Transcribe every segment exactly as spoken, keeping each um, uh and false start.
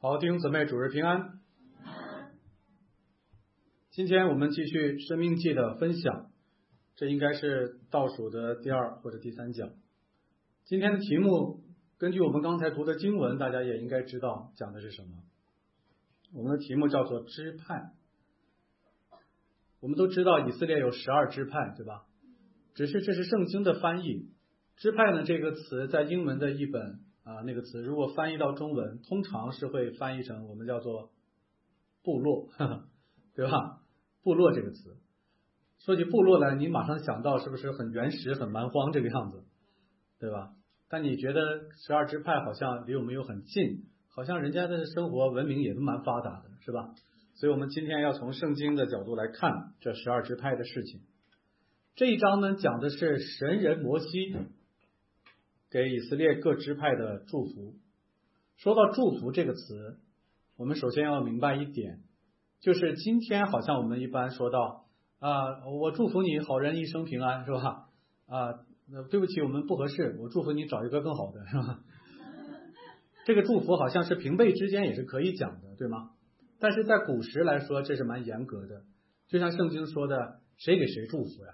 好，弟兄姊妹，主日平安。今天我们继续生命记的分享，这应该是倒数的第二或者第三讲。今天的题目根据我们刚才读的经文，大家也应该知道讲的是什么。我们的题目叫做支派。我们都知道以色列有十二支派，对吧？只是这是圣经的翻译。支派呢这个词在英文的译本啊，那个词如果翻译到中文，通常是会翻译成我们叫做部落，呵呵，对吧？部落这个词，说起部落来，你马上想到是不是很原始、很蛮荒这个样子，对吧？但你觉得十二支派好像离我们又很近，好像人家的生活文明也都蛮发达的，是吧？所以我们今天要从圣经的角度来看这十二支派的事情。这一章呢，讲的是神人摩西给以色列各支派的祝福。说到祝福这个词，我们首先要明白一点，就是今天好像我们一般说到啊，我祝福你好人一生平安，是吧？啊，对不起，我们不合适，我祝福你找一个更好的，是吧？这个祝福好像是平辈之间也是可以讲的，对吗？但是在古时来说，这是蛮严格的。就像圣经说的，谁给谁祝福呀？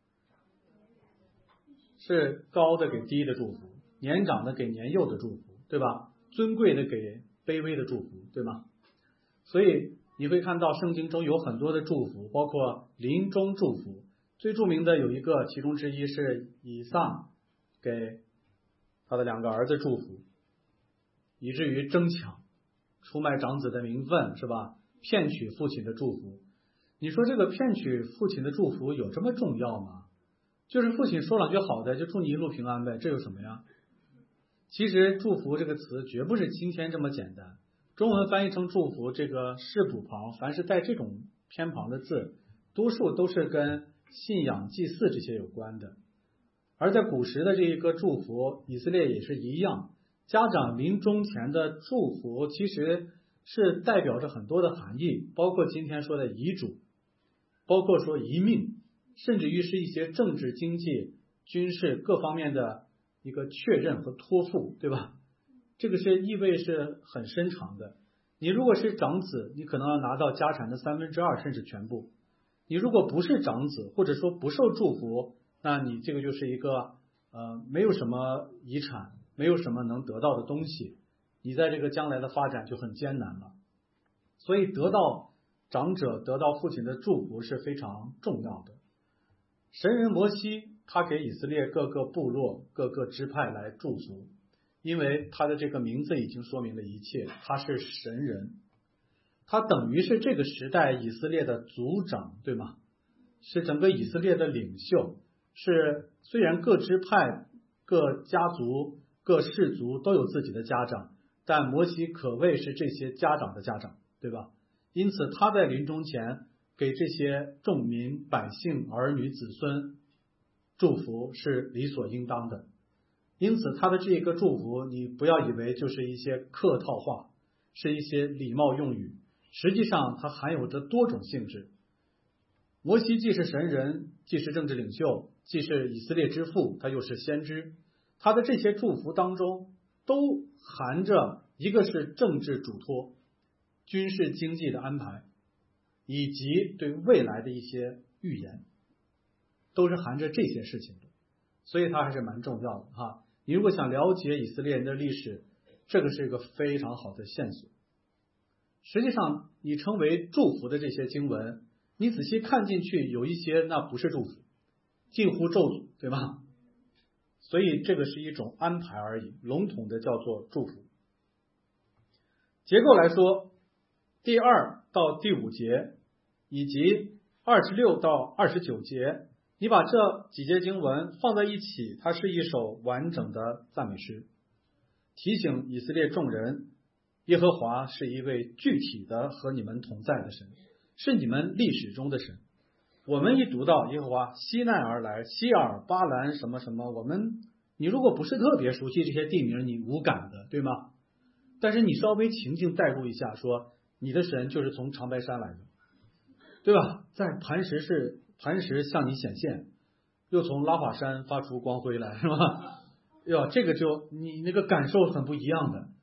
是高的给低的祝福，年长的给年幼的祝福，对吧？尊贵的给卑微的祝福，对吗？所以你会看到圣经中有很多的祝福，包括临终祝福。最著名的有一个，其中之一是以撒给他的两个儿子祝福，以至于争抢出卖长子的名分，是吧？骗取父亲的祝福。你说这个骗取父亲的祝福有这么重要吗？就是父亲说两句好的，就祝你一路平安呗，这有什么呀？其实祝福这个词绝不是今天这么简单。中文翻译成祝福，这个士补旁凡是带这种偏旁的字，多数都是跟信仰祭祀这些有关的。而在古时的这一个祝福，以色列也是一样，家长临终前的祝福其实是代表着很多的含义，包括今天说的遗嘱，包括说遗命，甚至于是一些政治、经济、军事各方面的一个确认和托付，对吧？这个是意味是很深长的。你如果是长子，你可能要拿到家产的三分之二甚至全部。你如果不是长子，或者说不受祝福，那你这个就是一个呃没有什么遗产，没有什么能得到的东西，你在这个将来的发展就很艰难了。所以得到长者得到父亲的祝福是非常重要的。神人摩西他给以色列各个部落各个支派来祝福，因为他的这个名字已经说明了一切，他是神人，他等于是这个时代以色列的族长，对吗？是整个以色列的领袖，是虽然各支派各家族各氏族都有自己的家长，但摩西可谓是这些家长的家长，对吧？因此他在临终前给这些众民百姓儿女子孙祝福是理所应当的。因此他的这个祝福，你不要以为就是一些客套话，是一些礼貌用语，实际上它含有着多种性质。摩西既是神人，既是政治领袖，既是以色列之父，他又是先知。他的这些祝福当中都含着一个是政治嘱托、军事经济的安排，以及对未来的一些预言，都是含着这些事情的。所以它还是蛮重要的哈。你如果想了解以色列人的历史，这个是一个非常好的线索。实际上你称为祝福的这些经文，你仔细看进去，有一些那不是祝福，近乎咒诅，对吗？所以这个是一种安排而已，笼统的叫做祝福。结构来说，第二到第五节以及二十六到二十九节，你把这几节经文放在一起，它是一首完整的赞美诗，提醒以色列众人，耶和华是一位具体的和你们同在的神，是你们历史中的神。我们一读到耶和华西奈而来，西尔巴兰什么什么，我们你如果不是特别熟悉这些地名，你无感的，对吗？但是你稍微情境带入一下，说你的神就是从长白山来的，对吧？在磐石是磐石向你显现，又从拉法山发出光辉来，是吧？哟，这个就你那个感受很不一样的。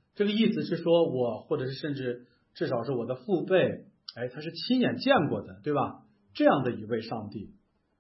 这个意思是说我或者是甚至至少是我的父辈，哎，他是亲眼见过的，对吧？这样的一位上帝。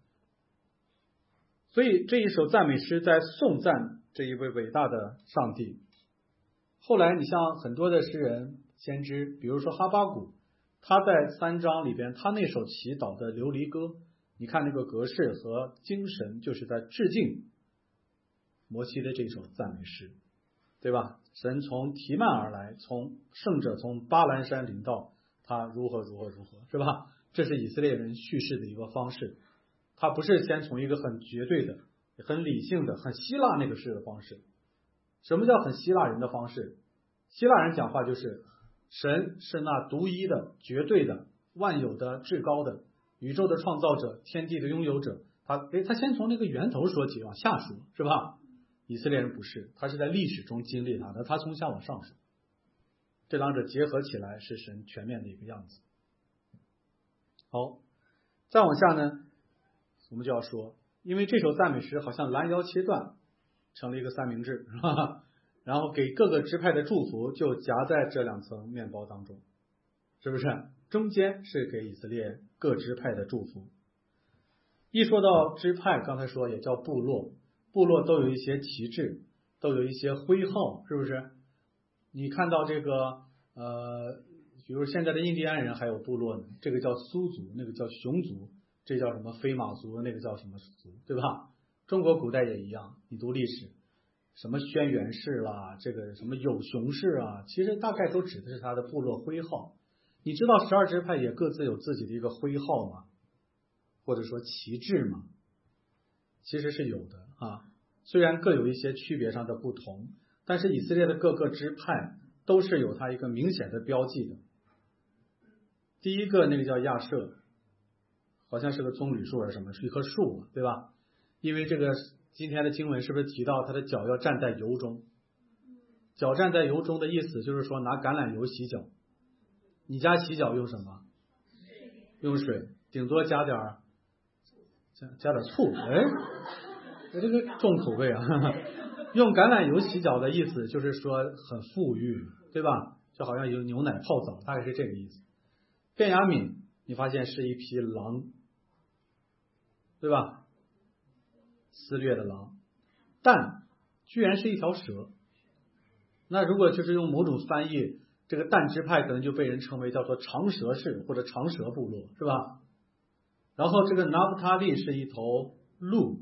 所以这一首赞美诗在颂赞这一位伟大的上帝。后来你像很多的诗人先知，比如说哈巴谷，他在三章里边，他那首祈祷的流离歌，你看那个格式和精神，就是在致敬摩西的这首赞美诗，对吧？神从提曼而来，从圣者从巴兰山临到，他如何如何如何，是吧？这是以色列人叙事的一个方式，他不是先从一个很绝对的、很理性的、很希腊那个式的方式。什么叫很希腊人的方式？希腊人讲话就是神是那独一的、绝对的、万有的、至高的、宇宙的创造者、天地的拥有者。他诶，他先从那个源头说起，往下说，是吧？以色列人不是，他是在历史中经历他的，他从下往上说。这两者结合起来是神全面的一个样子。好，再往下呢，我们就要说，因为这首赞美诗好像拦腰切断，成了一个三明治，是吧？然后给各个支派的祝福就夹在这两层面包当中，是不是？中间是给以色列各支派的祝福。一说到支派，刚才说也叫部落，部落都有一些旗帜，都有一些徽号，是不是？你看到这个呃，比如现在的印第安人还有部落呢，这个叫苏族，那个叫熊族，这叫什么飞马族，那个叫什么族，对吧？中国古代也一样，你读历史，什么轩辕氏啦，这个什么有熊氏啊，其实大概都指的是他的部落徽号。你知道十二支派也各自有自己的一个徽号吗？或者说旗帜吗？其实是有的啊，虽然各有一些区别上的不同，但是以色列的各个支派都是有它一个明显的标记的。第一个那个叫亚舍，好像是个棕榈树还是什么，是一棵树，对吧？因为这个今天的经文是不是提到他的脚要站在油中？脚站在油中的意思就是说拿橄榄油洗脚。你家洗脚用什么？用水，顶多加点加加点醋。哎，这个重口味啊！用橄榄油洗脚的意思就是说很富裕，对吧？就好像有牛奶泡澡，大概是这个意思。便雅悯，你发现是一匹狼，对吧？撕裂的狼。但居然是一条蛇。那如果就是用某种翻译，这个但支派可能就被人称为叫做长蛇氏或者长蛇部落，是吧？然后这个拿弗他利是一头鹿。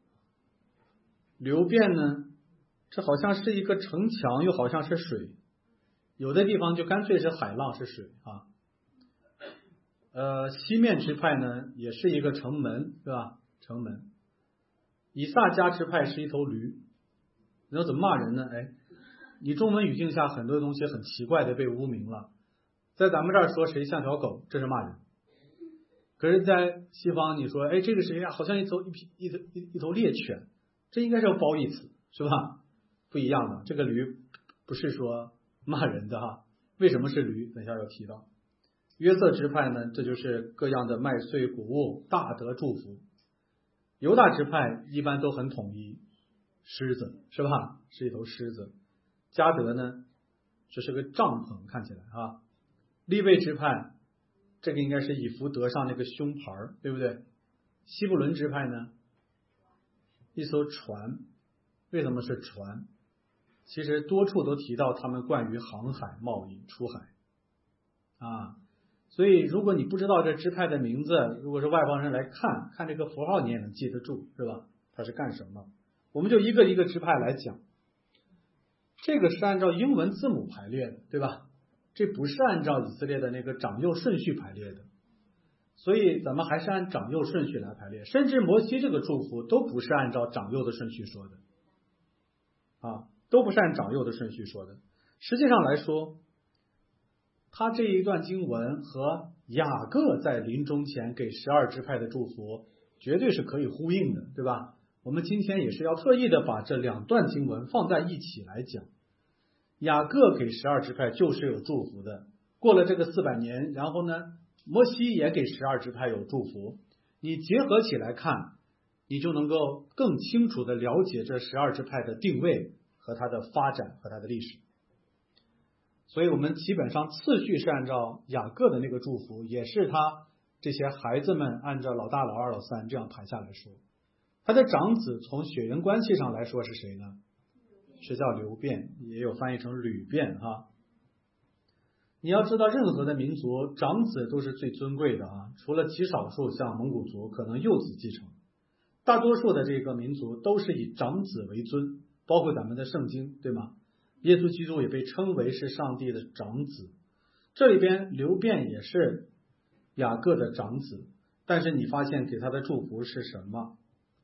流便呢，这好像是一个城墙，又好像是水，有的地方就干脆是海浪是水啊。呃，西面支派呢也是一个城门，对吧？城门。以萨迦支派是一头驴。你说怎么骂人呢？哎，你中文语境下很多东西很奇怪的被污名了，在咱们这儿说谁像条狗，这是骂人。可是，在西方你说，哎，这个谁呀？好像一头一匹一头一一头猎犬，这应该是要褒义词，是吧？不一样的，这个驴不是说骂人的哈。为什么是驴？等一下要提到。约瑟支派呢，这就是各样的麦穗谷物大得祝福。犹大支派一般都很统一，狮子是吧？是一头狮子。迦得呢，这是个帐篷，看起来啊。利未支派，这个应该是以弗得上那个胸牌，对不对？西布伦支派呢，一艘船。为什么是船？其实多处都提到他们惯于航海贸易出海啊。所以如果你不知道这支派的名字，如果是外邦人来看看这个符号，你也能记得住，是吧？它是干什么？我们就一个一个支派来讲。这个是按照英文字母排列的，对吧？这不是按照以色列的那个长幼顺序排列的，所以咱们还是按长幼顺序来排列。甚至摩西这个祝福都不是按照长幼的顺序说的啊，都不是按长幼的顺序说的。实际上来说，他这一段经文和雅各在临终前给十二支派的祝福绝对是可以呼应的，对吧？我们今天也是要特意的把这两段经文放在一起来讲。雅各给十二支派就是有祝福的，过了这个四百年，然后呢，摩西也给十二支派有祝福，你结合起来看，你就能够更清楚的了解这十二支派的定位和它的发展和它的历史。 所以我们基本上次序是按照雅各的那个祝福，也是他这些孩子们按照老大、老二、老三这样排下来说。他的长子从血缘关系上来说是谁呢？是叫流变，也有翻译成吕变哈。你要知道，任何的民族长子都是最尊贵的啊，除了极少数像蒙古族可能幼子继承，大多数的这个民族都是以长子为尊，包括咱们的圣经，对吗？耶稣基督也被称为是上帝的长子，这里边流变也是雅各的长子，但是你发现给他的祝福是什么？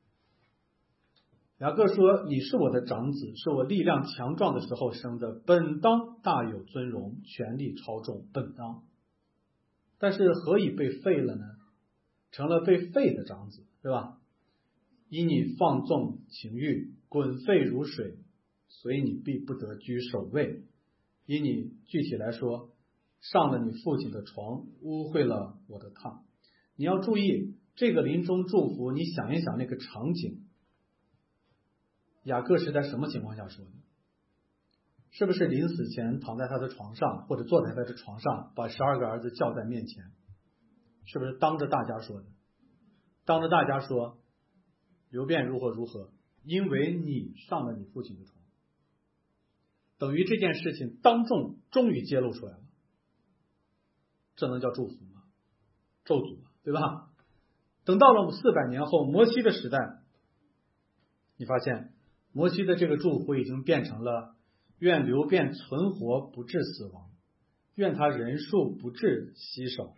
雅各说：“你是我的长子，是我力量强壮的时候生的，本当大有尊荣，权力超重，本当。但是何以被废了呢？成了被废的长子，对吧？因你放纵情欲，滚沸如水，所以你必不得居首位。因你具体来说，上了你父亲的床，污秽了我的榻。”你要注意这个临终祝福，你想一想那个场景。雅各是在什么情况下说的？是不是临死前躺在他的床上，或者坐在他的床上，把十二个儿子叫在面前？是不是当着大家说的？当着大家说，流变如何如何，因为你上了你父亲的床，等于这件事情当众终于揭露出来了。这能叫祝福吗？咒诅了，对吧？等到了四百年后摩西的时代，你发现摩西的这个祝福已经变成了愿流变存活不致死亡，愿他人数不致稀少，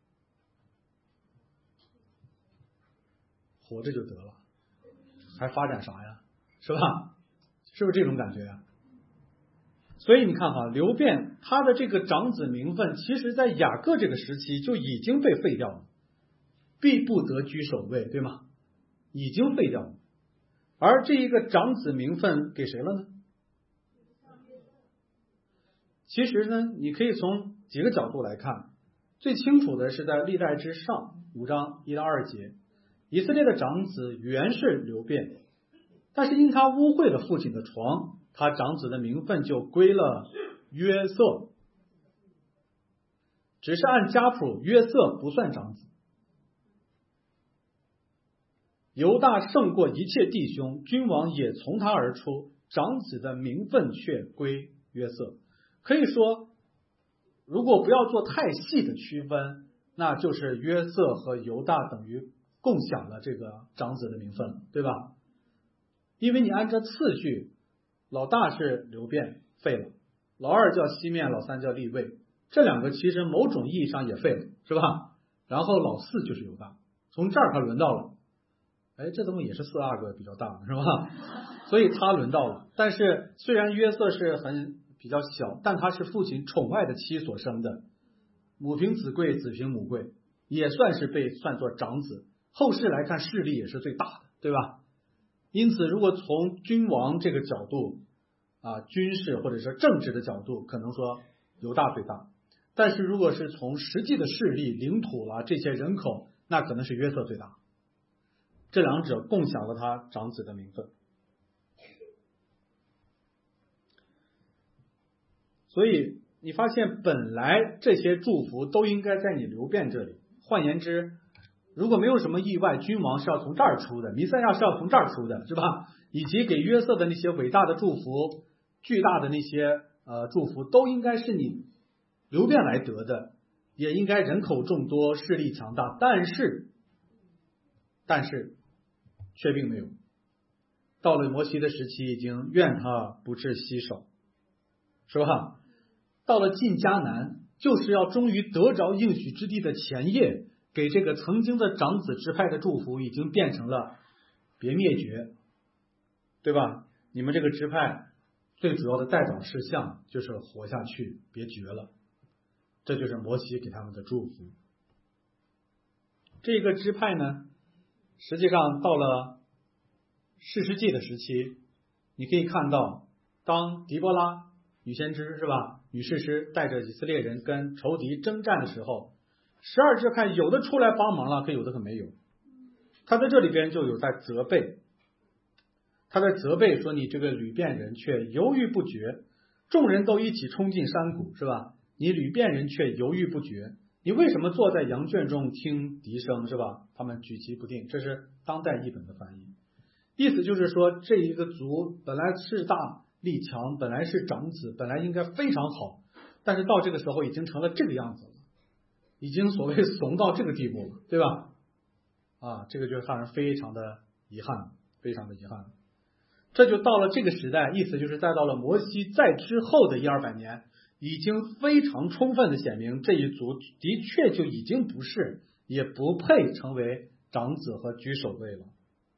活着就得了，还发展啥呀？是吧？是不是这种感觉呀？所以你看哈，流变他的这个长子名分，其实在雅各这个时期就已经被废掉了，必不得居首位，对吗？已经废掉了。而这一个长子名分给谁了呢？其实呢，你可以从几个角度来看，最清楚的是在历代之上五章一到二节，以色列的长子原是流变，但是因他污秽了父亲的床，他长子的名分就归了约瑟，只是按家谱，约瑟不算长子。犹大胜过一切弟兄，君王也从他而出，长子的名分却归约瑟。可以说，如果不要做太细的区分，那就是约瑟和犹大等于共享了这个长子的名分，对吧？因为你按照次序，老大是流变废了，老二叫西面，老三叫利未，这两个其实某种意义上也废了，是吧？然后老四就是犹大，从这儿他轮到了。哎，这怎么也是四阿哥比较大，是吧？所以他轮到了。但是虽然约瑟是很比较小，但他是父亲宠爱的妻所生的，母凭子贵，子凭母贵，也算是被算作长子。后世来看，势力也是最大的，对吧？因此，如果从君王这个角度啊，军事或者是政治的角度，可能说犹大最大。但是如果是从实际的势力、领土啦、这些人口，那可能是约瑟最大。这两者共享了他长子的名分，所以你发现本来这些祝福都应该在你流变这里。换言之，如果没有什么意外，君王是要从这儿出的，弥赛亚是要从这儿出的，是吧？以及给约瑟的那些伟大的祝福、巨大的那些呃祝福，都应该是你流变来得的，也应该人口众多、势力强大。但是，但是。却并没有，到了摩西的时期，已经愿他不致稀少，是吧？到了进迦南，就是要终于得着应许之地的前夜，给这个曾经的长子支派的祝福，已经变成了别灭绝，对吧？你们这个支派最主要的代祷事项就是活下去，别绝了，这就是摩西给他们的祝福。这个支派呢，实际上到了士师记的时期，你可以看到，当狄波拉女先知是吧，女士师带着以色列人跟仇敌征战的时候，十二支派有的出来帮忙了，可有的可没有。他在这里边就有在责备，他在责备说你这个吕遍人却犹豫不决， 众人都一起冲进山谷，是吧？你吕遍人却犹豫不决，你为什么坐在羊圈中听笛声，是吧？他们举棋不定，这是当代译本的翻译。意思就是说，这一个族本来势大力强，本来是长子，本来应该非常好，但是到这个时候已经成了这个样子了，已经所谓怂到这个地步了，对吧？啊，这个就让人非常的遗憾，非常的遗憾。这就到了这个时代，意思就是再到了摩西在之后的一二百年，已经非常充分的显明这一族的确就已经不是，也不配成为长子和居首位了。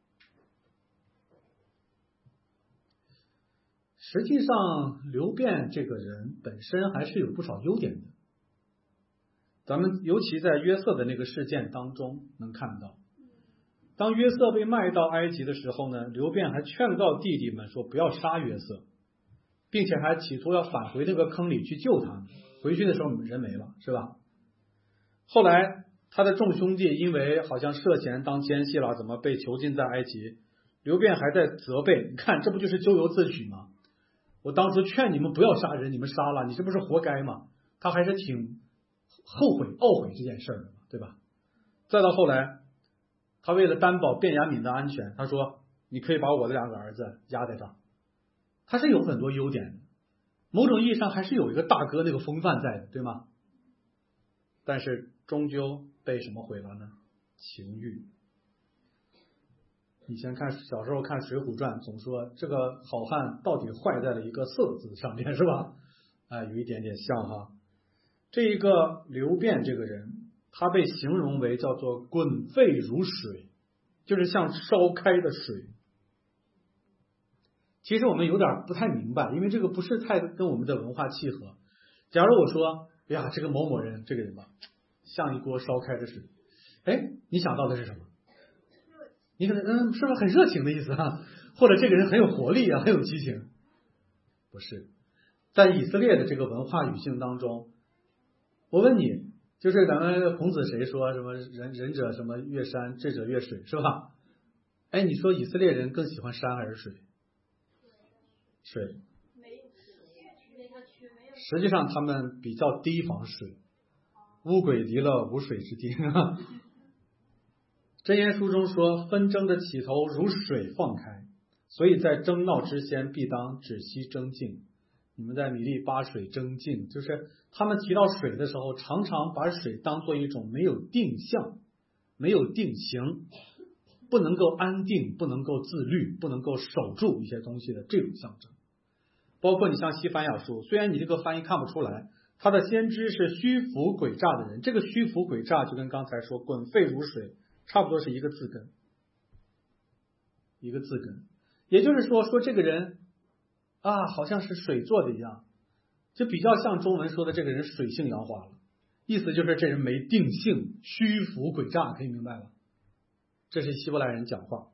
实际上，刘辩这个人本身还是有不少优点的。咱们尤其在约瑟的那个事件当中能看到，当约瑟被卖到埃及的时候呢，刘辩还劝告弟弟们说不要杀约瑟，并且还企图要返回那个坑里去救他们。回去的时候人没了，是吧？后来他的众兄弟因为好像涉嫌当奸细了，怎么被囚禁在埃及，刘辩还在责备，你看这不就是咎由自取吗？我当初劝你们不要杀人，你们杀了，你这不是活该吗？他还是挺后悔懊悔这件事的，对吧？再到后来，他为了担保卞雅悯的安全，他说你可以把我的两个儿子压在这儿。他是有很多优点的，某种意义上还是有一个大哥那个风范在的，对吗？但是终究被什么毁了呢？情欲。以前看小时候看《水浒传》，总说这个好汉到底坏在了一个色字上面，是吧？哎，有一点点像哈。这一个刘辩这个人，他被形容为叫做滚沸如水，就是像烧开的水。其实我们有点不太明白，因为这个不是太跟我们的文化契合。假如我说，哎呀，这个某某人这个人吧，像一锅烧开的水，哎，你想到的是什么？你可能嗯，是不是很热情的意思啊？或者这个人很有活力啊，很有激情？不是，在以色列的这个文化语境当中，我问你，就是咱们孔子谁说什么仁仁者什么越山，智者越水，是吧？哎，你说以色列人更喜欢山还是水？水。实际上他们比较提防水，乌鬼离了无水之地。箴言书中说，纷争的起头如水放开，所以在争闹之先必当止息争竞。你们在米利巴水争竞，就是他们提到水的时候，常常把水当做一种没有定向、没有定型，不能够安定、不能够自律、不能够守住一些东西的这种象征。包括你像西番雅书，虽然你这个翻译看不出来，他的先知是虚浮诡诈的人，这个虚浮诡诈就跟刚才说滚沸如水差不多是一个字根，一个字根，也就是说说这个人啊，好像是水做的一样，就比较像中文说的这个人水性杨花了，意思就是这人没定性，虚浮诡诈，可以明白了？这是希伯来人讲话。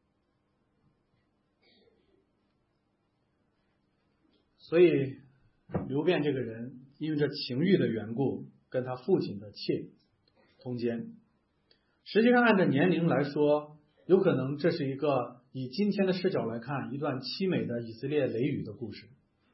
所以刘辩这个人因为这情欲的缘故，跟他父亲的妾通奸。实际上按照年龄来说，有可能这是一个以今天的视角来看一段凄美的以色列雷雨的故事。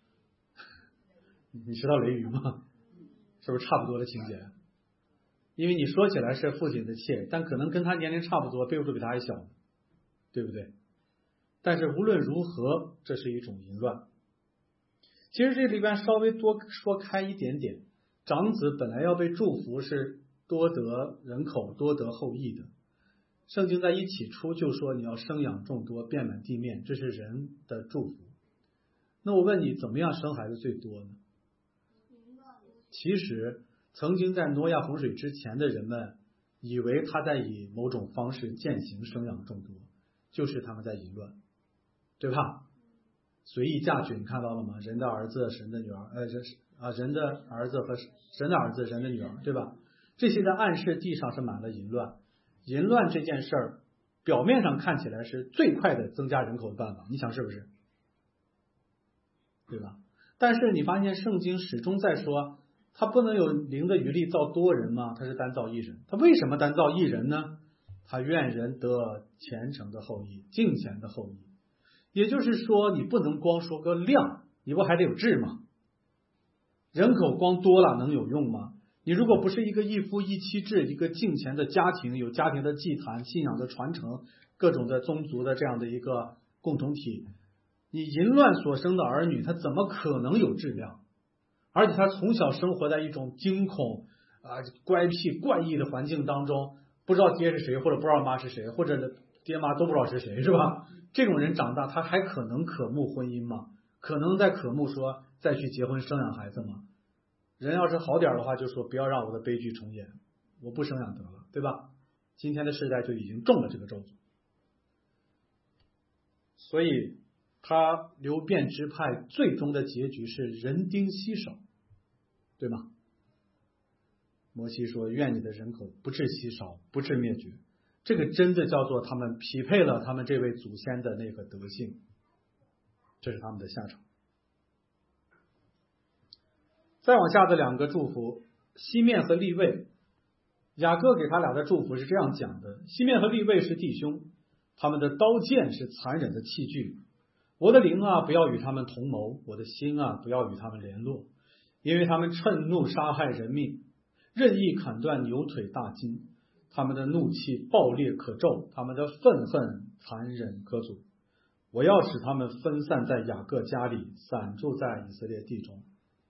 你知道雷雨吗？是不是差不多的情节？因为你说起来是父亲的妾，但可能跟他年龄差不多，辈数比他还小，对不对？但是无论如何，这是一种淫乱。其实这里边稍微多说开一点点，长子本来要被祝福是多得人口、多得后裔的。圣经在一起初就说你要生养众多，遍满地面，这是人的祝福。那我问你，怎么样生孩子最多呢？其实曾经在挪亚洪水之前的人们以为他在以某种方式践行生养众多，就是他们在淫乱，对吧？随意嫁娶，你看到了吗？人的儿子，神的女儿，呃，这是啊，人的儿子和神的儿子，人的女儿，对吧？这些在暗示地上是满了淫乱。淫乱这件事儿，表面上看起来是最快的增加人口的办法，你想是不是？对吧？但是你发现圣经始终在说，他不能有灵的余力造多人吗？他是单造一人。他为什么单造一人呢？他愿人得虔诚的后裔，敬虔的后裔。也就是说，你不能光说个量，你不还得有质吗？ 人口光多了能有用吗？你如果不是一个一夫一妻制，一个敬虔的家庭，有家庭的祭坛、信仰的传承，各种的宗族的这样的一个共同体，你淫乱所生的儿女，他怎么可能有质量？而且他从小生活在一种惊恐啊、乖僻、怪异的环境当中，不知道爹是谁，或者不知道妈是谁，或者爹妈都不知道是谁，是吧？这种人长大，他还可能渴慕婚姻吗？可能在渴慕说再去结婚生养孩子吗？人要是好点的话，就说不要让我的悲剧重演，我不生养得了，对吧？今天的时代就已经中了这个咒诅，所以他流变支派最终的结局是人丁稀少，对吗？摩西说：“愿你的人口不致稀少，不致灭绝。”这个真的叫做他们匹配了他们这位祖先的那个德性，这是他们的下场。再往下的两个祝福，西面和利未，雅各给他俩的祝福是这样讲的：西面和利未是弟兄，他们的刀剑是残忍的器具。我的灵啊，不要与他们同谋；我的心啊，不要与他们联络，因为他们趁怒杀害人命，任意砍断牛腿大筋。他们的怒气暴烈可咒，他们的愤恨残忍可阻。我要使他们分散在雅各家里，散住在以色列地中。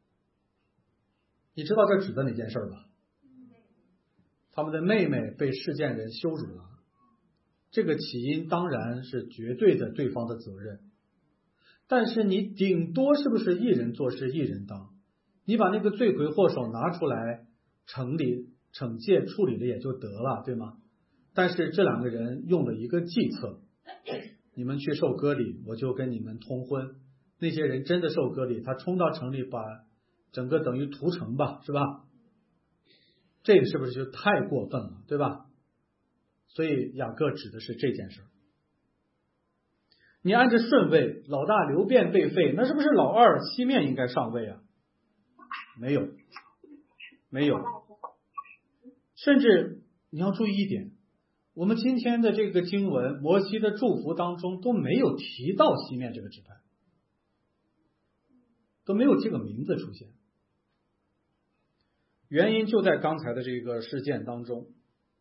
你知道这指的哪件事吧？他们的妹妹被世间人羞辱了，这个起因当然是绝对的对方的责任，但是你顶多是不是一人做事一人当？你把那个罪魁祸首拿出来惩理惩戒处理了也就得了，对吗？但是这两个人用了一个计策，你们去受割礼，我就跟你们通婚。那些人真的受割礼，他冲到城里把整个等于屠城吧，是吧？这个是不是就太过分了，对吧？所以雅各指的是这件事。你按着顺位，老大流变被废，那是不是老二西面应该上位啊？没有，没有。甚至你要注意一点，我们今天的这个经文摩西的祝福当中都没有提到西面这个支派，都没有这个名字出现。原因就在刚才的这个事件当中。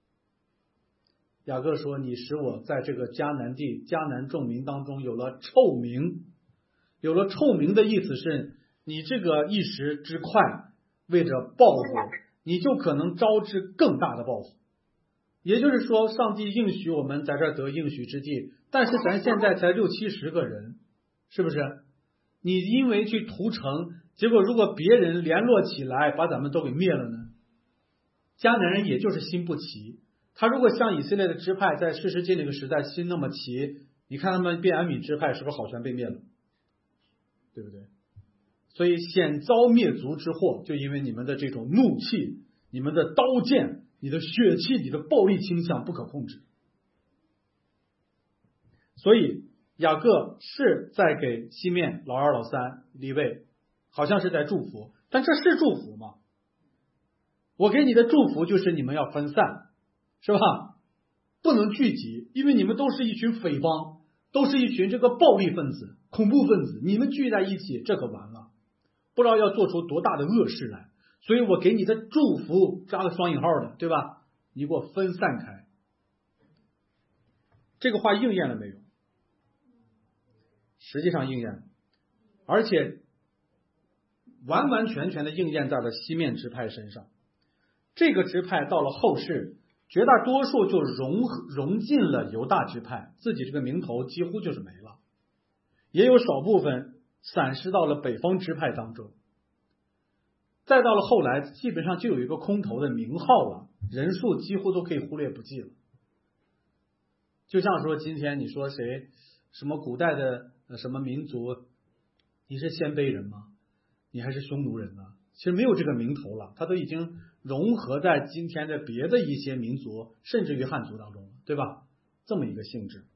雅各说：“你使我在这个迦南地迦南众民当中有了臭名。”有了臭名的意思是，你这个一时之快，为着报复，你就可能招致更大的报复。也就是说，上帝应许我们在这儿得应许之地，但是咱现在才六七十个人，是不是？你因为去屠城，结果如果别人联络起来把咱们都给灭了呢？迦南人也就是心不齐，他如果像以色列的支派在士师记那个时代心那么齐，你看他们便雅悯支派是不是好全被灭了？对不对？所以险遭灭族之祸，就因为你们的这种怒气，你们的刀剑，你的血气，你的暴力倾向不可控制。所以雅各是在给西面老二老三利未好像是在祝福，但这是祝福吗？我给你的祝福就是你们要分散，是吧？不能聚集，因为你们都是一群匪帮，都是一群这个暴力分子、恐怖分子，你们聚在一起，这可完了，不知道要做出多大的恶事来。所以我给你的祝福加了双引号的，对吧？你给我分散开。这个话应验了没有？实际上应验了，而且完完全全的应验在了西面支派身上。这个支派到了后世，绝大多数就融融进了犹大支派，自己这个名头几乎就是没了，也有少部分散失到了北方支派当中。再到了后来，基本上就有一个空头的名号了，人数几乎都可以忽略不计了。就像说今天你说谁什么古代的什么民族，你是鲜卑人吗？你还是匈奴人呢？其实没有这个名头了，它都已经融合在今天的别的一些民族，甚至于汉族当中了，对吧？这么一个性质。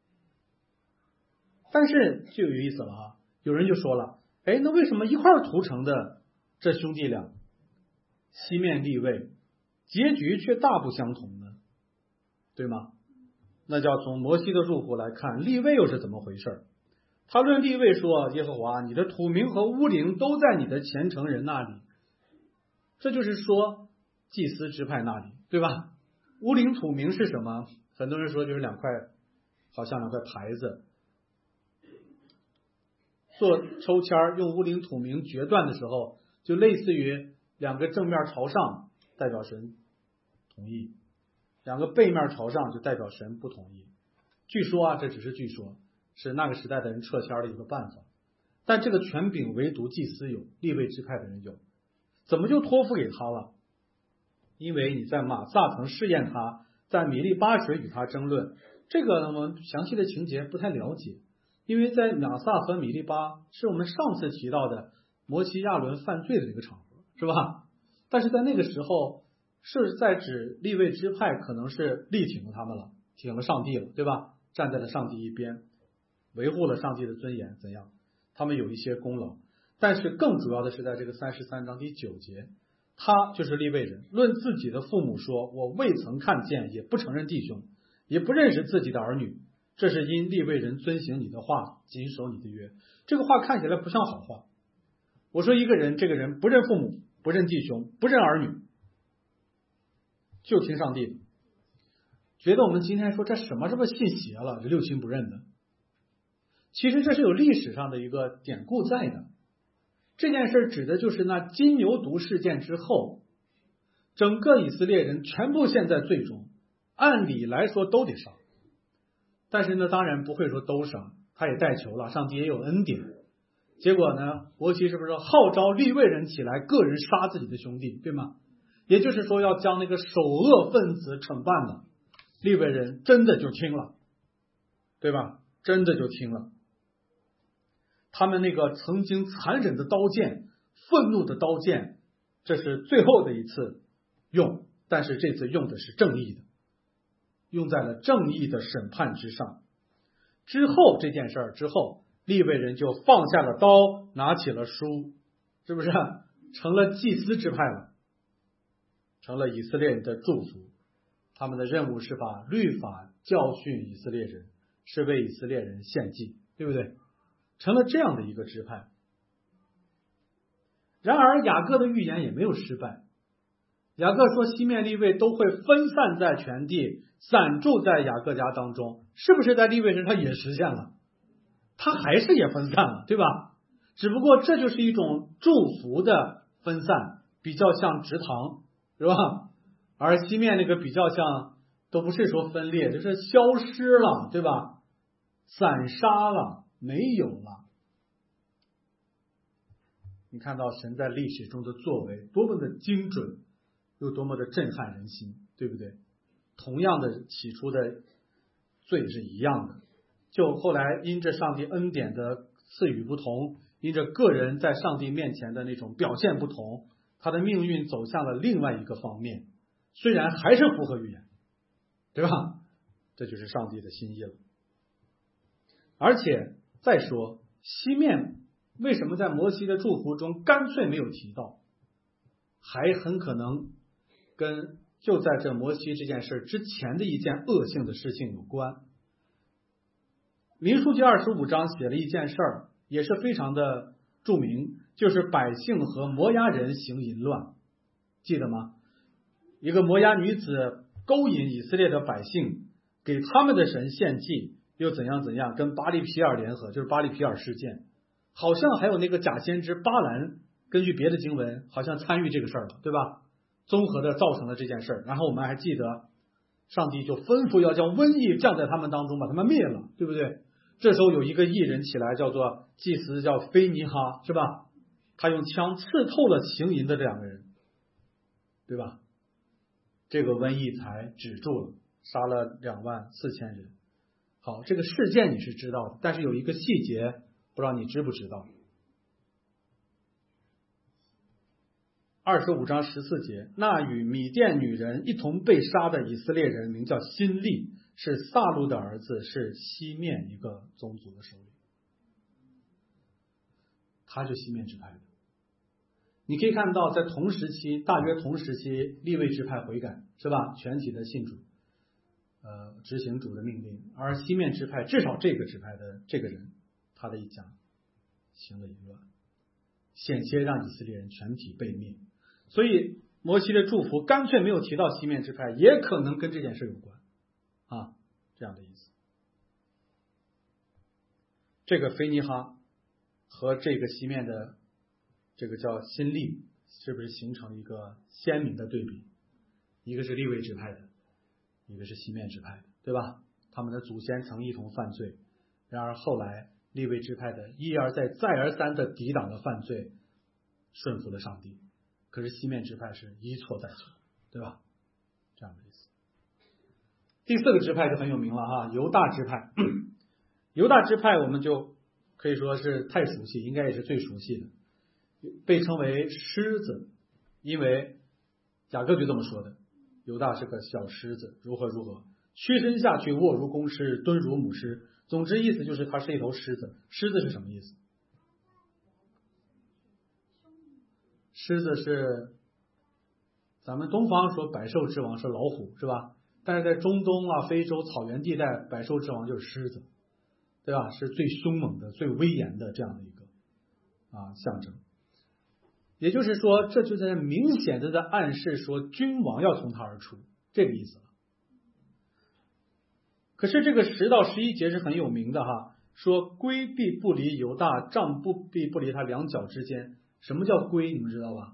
但是就有意思了哈，有人就说了，哎，那为什么一块屠城的这兄弟俩，西面利未，结局却大不相同呢？对吗？那就要从摩西的祝福来看，利未又是怎么回事？ 他论利未说，耶和华，你的土名和乌灵都在你的虔诚人那里。这就是说祭司支派那里，对吧？乌灵土名是什么？很多人说就是两块，好像两块牌子，做抽签用乌灵土名决断的时候，就类似于两个正面朝上代表神同意，两个背面朝上就代表神不同意。据说啊，这只是据说，是那个时代的人撤签的一个办法。但这个权柄唯独祭司有，利未支派的人有，怎么就托付给他了？因为你在马撒曾试验他，在米利巴水与他争论，这个我们详细的情节不太了解，因为在马撒和米利巴是我们上次提到的摩西亚伦犯罪的一个场合，是吧？但是在那个时候是在指利未支派可能是力挺了他们了，挺了上帝了，对吧？站在了上帝一边，维护了上帝的尊严，怎样？他们有一些功劳，但是更主要的是在这个三十三章第九节，他就是利未人，论自己的父母说，我未曾看见，也不承认弟兄，也不认识自己的儿女，这是因利未人遵行你的话，谨守你的约。这个话看起来不像好话。我说一个人，这个人不认父母，不认弟兄，不认儿女，就听上帝的，觉得我们今天说这什么这么信邪了，这六亲不认的。其实这是有历史上的一个典故在的。这件事指的就是那金牛犊事件之后，整个以色列人全部陷在罪中，按理来说都得杀，但是呢，当然不会说都杀，他也代求了，上帝也有恩典。结果呢，摩西是不是号召利未人起来，个人杀自己的兄弟，对吗？也就是说要将那个首恶分子惩办了，利未人真的就听了，对吧？真的就听了。他们那个曾经残忍的刀剑，愤怒的刀剑，这是最后的一次用，但是这次用的是正义的，用在了正义的审判之上。之后这件事儿之后，利未人就放下了刀，拿起了书，是不是成了祭司支派了，成了以色列人的祝福。他们的任务是把律法教训以色列人，是为以色列人献祭，对不对？成了这样的一个支派。然而雅各的预言也没有失败。雅各说西面利未都会分散在全地，散住在雅各家当中，是不是在利未人他也实现了？他还是也分散了，对吧？只不过这就是一种祝福的分散，比较像植堂，是吧？而西面那个比较像，都不是说分裂，就是消失了，对吧？散沙了，没有了。你看到神在历史中的作为多么的精准，又多么的震撼人心，对不对？同样的起初的罪是一样的，就后来因着上帝恩典的赐予不同，因着个人在上帝面前的那种表现不同，他的命运走向了另外一个方面，虽然还是符合预言，对吧？这就是上帝的心意了。而且再说西面为什么在摩西的祝福中干脆没有提到，还很可能跟就在这摩西这件事之前的一件恶性的事情有关。民数记二十五章写了一件事儿，也是非常的著名，就是百姓和摩押人行淫乱，记得吗？一个摩押女子勾引以色列的百姓，给他们的神献祭，又怎样怎样，跟巴利皮尔联合，就是巴利皮尔事件。好像还有那个假先知巴兰，根据别的经文好像参与这个事儿了，对吧？综合的造成了这件事儿。然后我们还记得上帝就吩咐要将瘟疫降在他们当中，把他们灭了，对不对？这时候有一个异人起来，叫做祭司，叫菲尼哈，是吧？他用枪刺透了行淫的这两个人，对吧？这个瘟疫才止住了，杀了两万四千人。好，这个事件你是知道的，但是有一个细节不知道你知不知道。二十五章十四节，那与米甸女人一同被杀的以色列人名叫辛利，是撒路的儿子，是西面一个宗族的首领，他是西面支派的。你可以看到在同时期，大约同时期，利未支派悔改，是吧？全体的信主呃，执行主的命令，而西面支派至少这个支派的这个人他的一家行了淫乱，险些让以色列人全体被灭。所以摩西的祝福干脆没有提到西面支派，也可能跟这件事有关啊，这样的意思。这个菲尼哈和这个西面的这个叫新利，是不是形成一个鲜明的对比？一个是利未支派的，一个是西面支派的，对吧？他们的祖先曾一同犯罪，然而后来利未支派的一而再再而三的抵挡了犯罪，顺服了上帝。可是西面支派是一错再错，对吧？这样的意思。第四个支派就很有名了哈，犹大支派。犹大支派我们就可以说是太熟悉，应该也是最熟悉的，被称为狮子，因为雅各就这么说的，犹大是个小狮子，如何如何，屈身下去，卧如公狮，蹲如母狮。总之意思就是它是一头狮子。狮子是什么意思？狮子是咱们东方说百兽之王是老虎，是吧？但是在中东啊、非洲草原地带，百兽之王就是狮子，对吧？是最凶猛的、最威严的这样的一个啊象征。也就是说，这就在明显的在暗示说，君王要从他而出，这个意思了。可是这个十到十一节是很有名的哈，说龟必不离犹大，杖不必不离他两脚之间。什么叫龟？你们知道吧？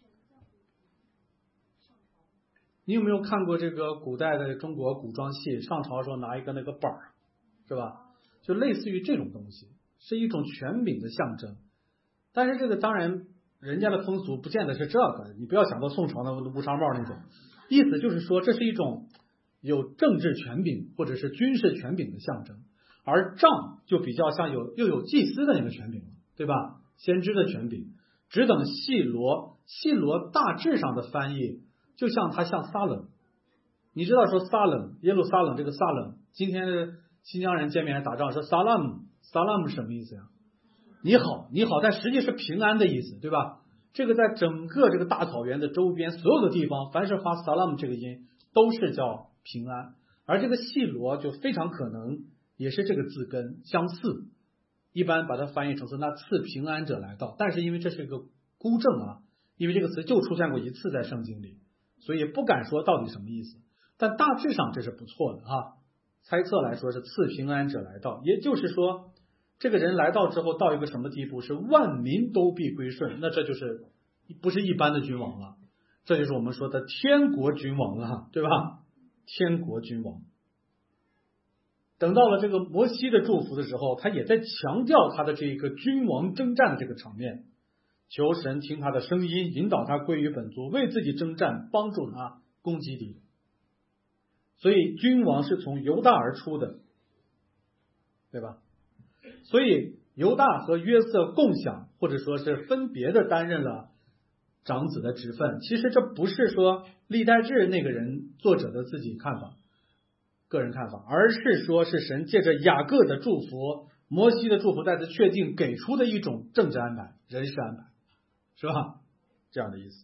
你有没有看过这个古代的中国古装戏？上朝的时候拿一个那个板儿，是吧？就类似于这种东西，是一种权柄的象征。但是这个当然人家的风俗不见得是这个，你不要想到宋朝的乌纱帽那种。意思就是说，这是一种有政治权柄或者是军事权柄的象征，而杖就比较像有又有祭司的那个权柄了，对吧？先知的权柄。只等细罗，细罗大致上的翻译就像它像撒冷。你知道说撒冷，耶路撒冷这个撒冷，今天的新疆人见面打仗说萨拉姆，萨拉姆是什么意思呀？你好，你好，但实际是平安的意思，对吧？这个在整个这个大草原的周边所有的地方，凡是发萨拉姆这个音，都是叫平安。而这个细罗就非常可能也是这个字根相似。一般把它翻译成是那赐平安者来到，但是因为这是一个孤证啊，因为这个词就出现过一次在圣经里，所以不敢说到底什么意思，但大致上这是不错的哈。猜测来说是赐平安者来到，也就是说这个人来到之后到一个什么地步，是万民都必归顺，那这就是不是一般的君王了，这就是我们说的天国君王了，对吧？天国君王。等到了这个摩西的祝福的时候，他也在强调他的这个君王征战的这个场面，求神听他的声音，引导他归于本族，为自己征战，帮助他攻击敌人。所以君王是从犹大而出的，对吧？所以犹大和约瑟共享，或者说是分别的担任了长子的职分。其实这不是说历代志那个人作者的自己看法。个人看法，而是说是神借着雅各的祝福，摩西的祝福再次确定给出的一种政治安排、人事安排，是吧？这样的意思。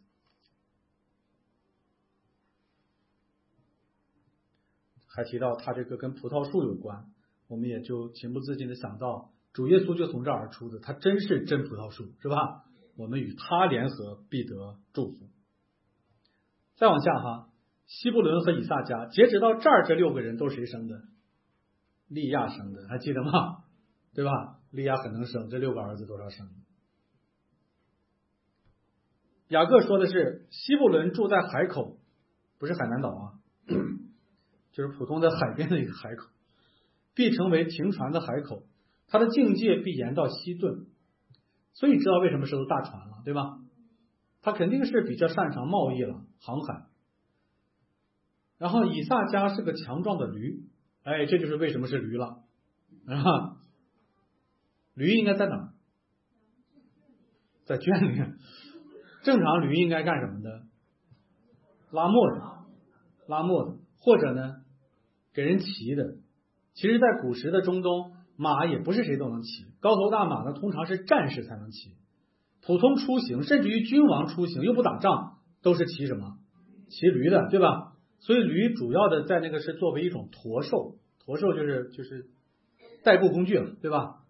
还提到他这个跟葡萄树有关，我们也就情不自禁的想到，主耶稣就从这儿而出的，他真是真葡萄树，是吧？我们与他联合，必得祝福。再往下哈。西布伦和以萨迦，截止到这儿，这六个人都是谁生的？利亚生的，还记得吗？对吧？利亚很能生，这六个儿子多少生？雅各说的是，西布伦住在海口，不是海南岛啊，就是普通的海边的一个海口，必成为停船的海口，它的境界必延到西顿，所以知道为什么是艘大船了，对吧？他肯定是比较擅长贸易了，航海。然后以萨迦是个强壮的驴，哎，这就是为什么是驴了啊！驴应该在哪儿？在圈里。正常驴应该干什么的？拉磨的，拉磨的，或者呢，给人骑的。其实，在古时的中东，马也不是谁都能骑，高头大马呢，通常是战士才能骑。普通出行，甚至于君王出行又不打仗，都是骑什么？骑驴的，对吧？所以驴主要的在那个是作为一种驮兽，驮兽就是就是代步工具了，对吧？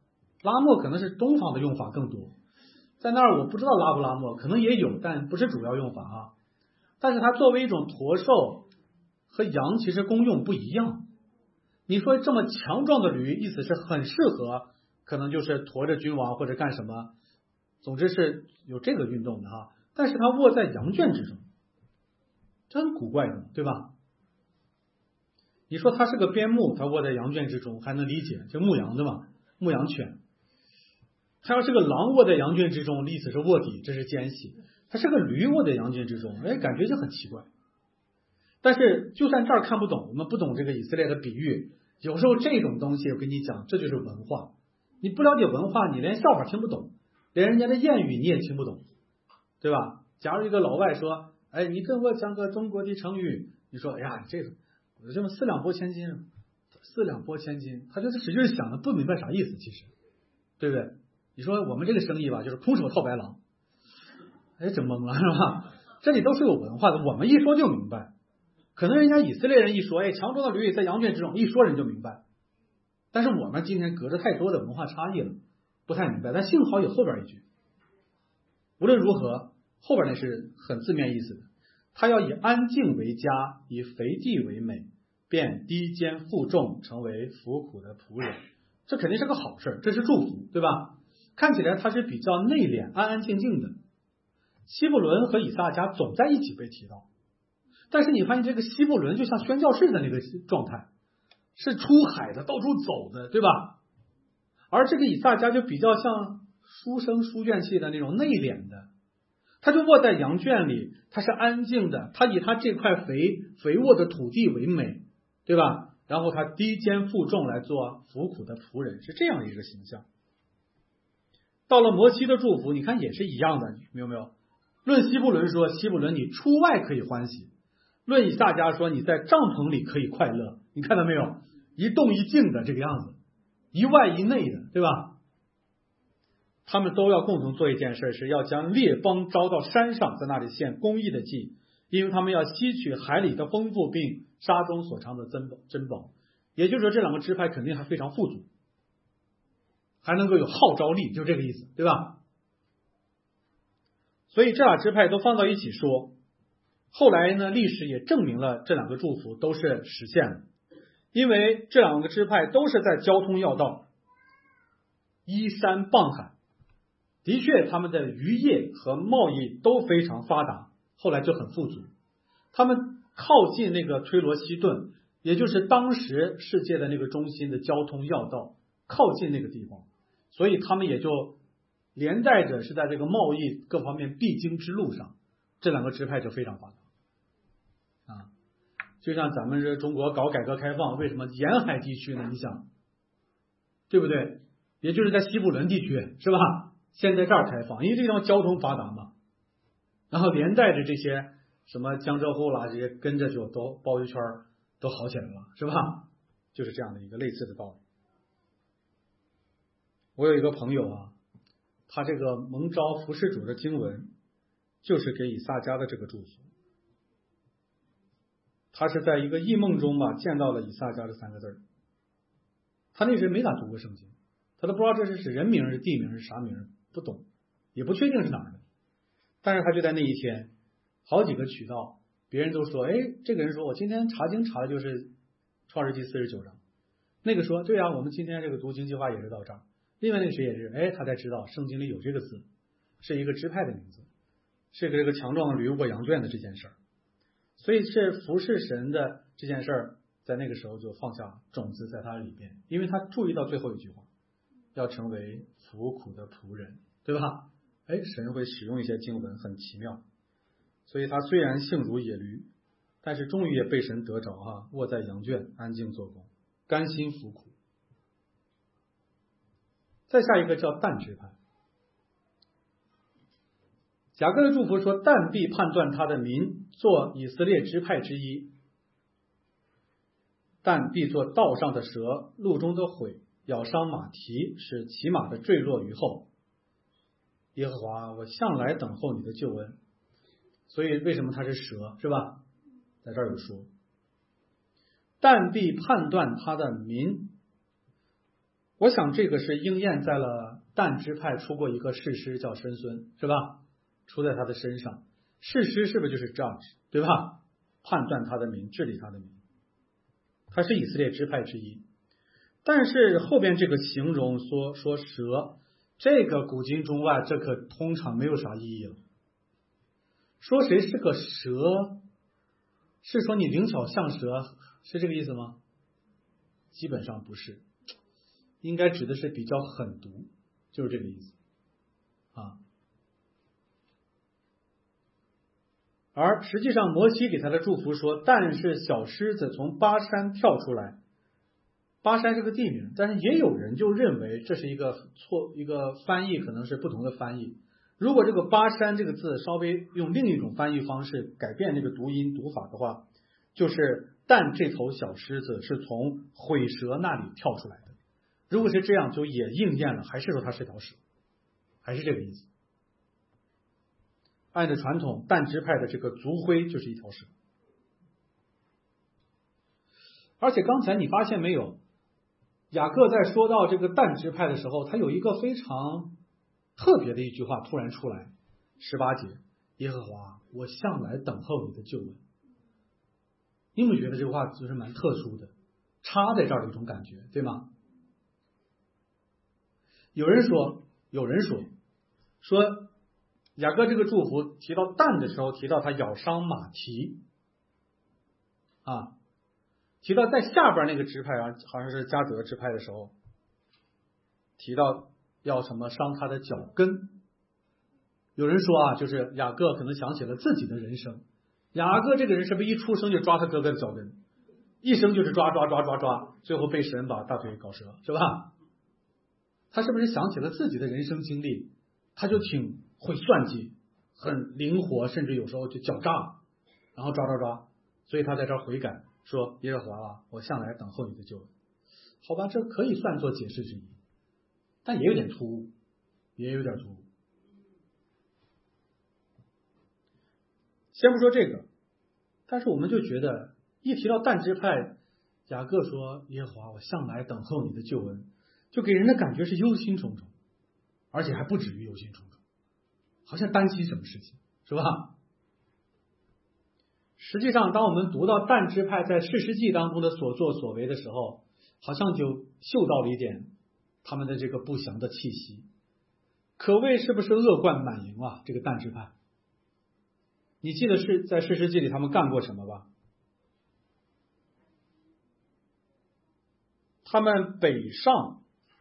拉磨可能是东方的用法更多，在那儿我不知道拉不拉磨，可能也有，但不是主要用法啊。但是它作为一种驼兽和羊其实功用不一样。你说这么强壮的驴，意思是很适合，可能就是驮着君王或者干什么，总之是有这个运动的哈。但是它卧在羊圈之中，这很古怪的，对吧？你说它是个边牧，它卧在羊圈之中还能理解，就牧羊的嘛，牧羊犬。它要是个狼卧在羊圈之中，意思是卧底，这是奸细。它是个驴卧在羊圈之中，哎，感觉就很奇怪。但是就算这儿看不懂，我们不懂这个以色列的比喻，有时候这种东西我跟你讲，这就是文化。你不了解文化，你连笑话听不懂，连人家的谚语你也听不懂，对吧？假如一个老外说，哎，你跟我讲个中国的成语，你说，哎呀，这个我这么四两拨千斤，四两拨千斤，他就是使劲想的，不明白啥意思，其实，对不对？你说我们这个生意吧，就是空手套白狼，哎，整懵了是吧？这里都是有文化的，我们一说就明白。可能人家以色列人一说，哎，强壮的驴在羊圈之中，一说人就明白。但是我们今天隔着太多的文化差异了，不太明白。但幸好有后边一句。无论如何，后边那是很字面意思的。他要以安静为佳，以肥地为美，便低肩负重，成为服苦的仆人。这肯定是个好事，这是祝福，对吧？看起来他是比较内敛、安安静静的。希布伦和以撒家总在一起被提到。但是你发现这个希布伦就像宣教士的那个状态，是出海的，到处走的，对吧？而这个以撒家就比较像书生书卷气的那种内敛的，他就卧在羊圈里，他是安静的，他以他这块肥肥沃的土地为美，对吧？然后他低肩负重来做服苦的仆人，是这样一个形象。到了摩西的祝福，你看也是一样的，明有没有？论希布伦说，希布伦你出外可以欢喜。论以撒家说，你在帐篷里可以快乐，你看到没有？一动一静的这个样子，一外一内的，对吧？他们都要共同做一件事，是要将列邦招到山上，在那里献公义的祭，因为他们要吸取海里的丰富，并沙中所藏的珍宝珍宝。也就是说，这两个支派肯定还非常富足，还能够有号召力，就这个意思，对吧？所以这俩支派都放到一起说。后来呢，历史也证明了这两个祝福都是实现了，因为这两个支派都是在交通要道，依山傍海，的确他们的渔业和贸易都非常发达，后来就很富足。他们靠近那个推罗西顿，也就是当时世界的那个中心的交通要道，靠近那个地方，所以他们也就连带着是在这个贸易各方面必经之路上，这两个支派就非常发达。啊，就像咱们这中国搞改革开放，为什么沿海地区呢？你想，对不对？也就是在西部伦地区，是吧？先在这儿开放，因为这地方交通发达嘛，然后连带着这些什么江浙沪啦，这些跟着就都包一圈都好起来了，是吧？就是这样的一个类似的道理。我有一个朋友啊，他这个蒙召服侍主的经文，就是给以撒家的这个祝福。他是在一个异梦中吧，见到了以撒家这三个字。他那时没咋读过圣经，他都不知道这是是人名是地名是啥名，不懂，也不确定是哪儿的。但是他就在那一天，好几个渠道，别人都说，哎，这个人说我今天查经查的就是创世纪四十九章。那个说，对啊，我们今天这个读经计划也是到这儿。另外那个谁也是，哎，他才知道圣经里有这个字，是一个支派的名字，是个这个强壮的驴卧羊圈的这件事儿。所以是服侍神的这件事儿，在那个时候就放下种子在他里边，因为他注意到最后一句话，要成为服苦的仆人，对吧？哎，神会使用一些经文，很奇妙。所以他虽然性如野驴，但是终于也被神得着哈，卧在羊圈，安静做工，甘心服苦。再下一个叫但支派。雅各的祝福说，但必判断他的民做以色列支派之一，但必做道上的蛇，路中的毁，咬伤马蹄，使骑马的坠落于后。耶和华，我向来等候你的救恩。所以为什么他是蛇，是吧？在这儿有说，但必判断他的民， 我想这个是应验在了但支派出过一个士师叫申孙，是吧？出在他的身上。士师是不是就是 judge， 对吧？判断他的民，治理他的民，他是以色列支派之一。但是后边这个形容说说蛇，这个古今中外这可通常没有啥意义了。说谁是个蛇，是说你灵巧像蛇，是这个意思吗？基本上不是，应该指的是比较狠毒，就是这个意思啊。而实际上摩西给他的祝福说，但是小狮子从巴山跳出来，巴山是个地名，但是也有人就认为这是一个错，一个翻译可能是不同的翻译。如果这个巴山这个字稍微用另一种翻译方式改变这个读音读法的话，就是但这头小狮子是从毁蛇那里跳出来的。如果是这样，就也应验了，还是说它是条蛇，还是这个意思。按照传统，但支派的这个族徽就是一条蛇。而且刚才你发现没有，雅各在说到这个但支派的时候，他有一个非常特别的一句话突然出来，十八节，耶和华，我向来等候你的救恩。你有没有觉得这个话就是蛮特殊的，插在这儿的一种感觉，对吗？有人说，有人说，说雅各这个祝福提到但的时候，提到他咬伤马蹄啊，提到在下边那个支派啊，好像是迦得支派的时候，提到要什么伤他的脚跟。有人说啊，就是雅各可能想起了自己的人生，雅各这个人是不是一出生就抓他哥哥的脚跟，一生就是抓抓抓抓抓，最后被神把大腿搞折，是吧？他是不是想起了自己的人生经历，他就挺会算计，很灵活，甚至有时候就狡诈，然后抓抓抓，所以他在这儿悔改说，耶和华啊，我向来等候你的救恩。好吧，这可以算作解释之一，但也有点突兀，也有点突兀。先不说这个，但是我们就觉得一提到但支派，雅各说耶和华，我向来等候你的救恩，就给人的感觉是忧心忡忡，而且还不止于忧心忡忡，好像担心什么事情，是吧？实际上当我们读到但支派在士师记当中的所作所为的时候，好像就嗅到了一点他们的这个不祥的气息，可谓是不是恶贯满盈啊，这个但支派。你记得是在士师记里他们干过什么吧？他们北上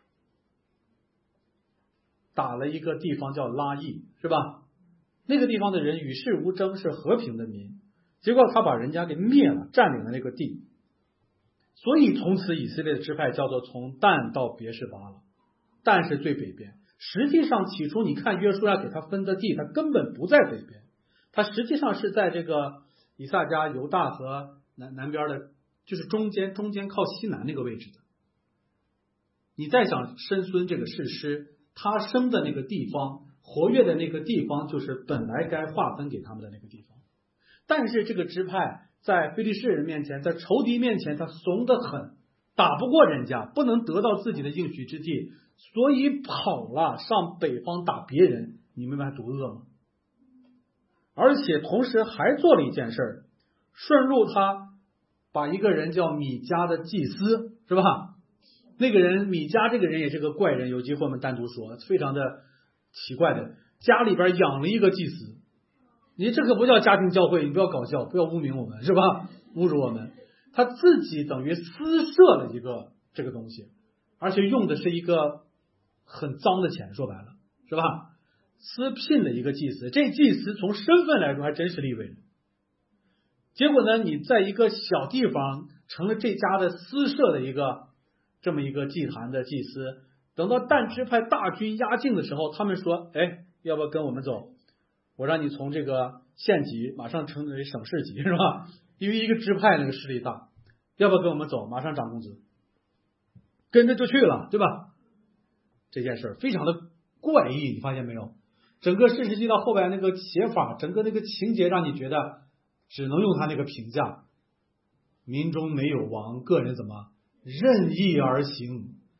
打了一个地方叫拉邑，是吧？那个地方的人与世无争，是和平的民，结果他把人家给灭了，占领了那个地，所以从此以色列的支派叫做从但到别是巴了。但是最北边，实际上起初你看约书亚给他分的地，他根本不在北边，他实际上是在这个以撒迦、犹大和南南边的，就是中间中间靠西南那个位置的。你再想申孙这个士师，他生的那个地方，活跃的那个地方，就是本来该划分给他们的那个地方。但是这个支派在非利士人面前，在仇敌面前，他怂得很，打不过人家，不能得到自己的应许之地，所以跑了上北方打别人。你明白多恶吗？而且同时还做了一件事，顺路他把一个人叫米迦的祭司，是吧？那个人米迦这个人也是个怪人，有机会我们单独说，非常的奇怪的，家里边养了一个祭司。你这个不叫家庭教会，你不要搞笑，不要污名我们，是吧？侮辱我们。他自己等于私设了一个这个东西，而且用的是一个很脏的钱，说白了，是吧？私聘了一个祭司，这祭司从身份来说还真是利未人。结果呢，你在一个小地方成了这家的私设的一个这么一个祭坛的祭司。等到但支派大军压境的时候，他们说，哎，要不要跟我们走？我让你从这个县级马上升为省市级，是吧？因为一个支派那个势力大，要不要跟我们走？马上涨工资，跟着就去了，对吧？这件事非常的怪异，你发现没有？整个士师记到后边那个写法，整个那个情节让你觉得只能用他那个评价：民中没有王，个人怎么任意而行，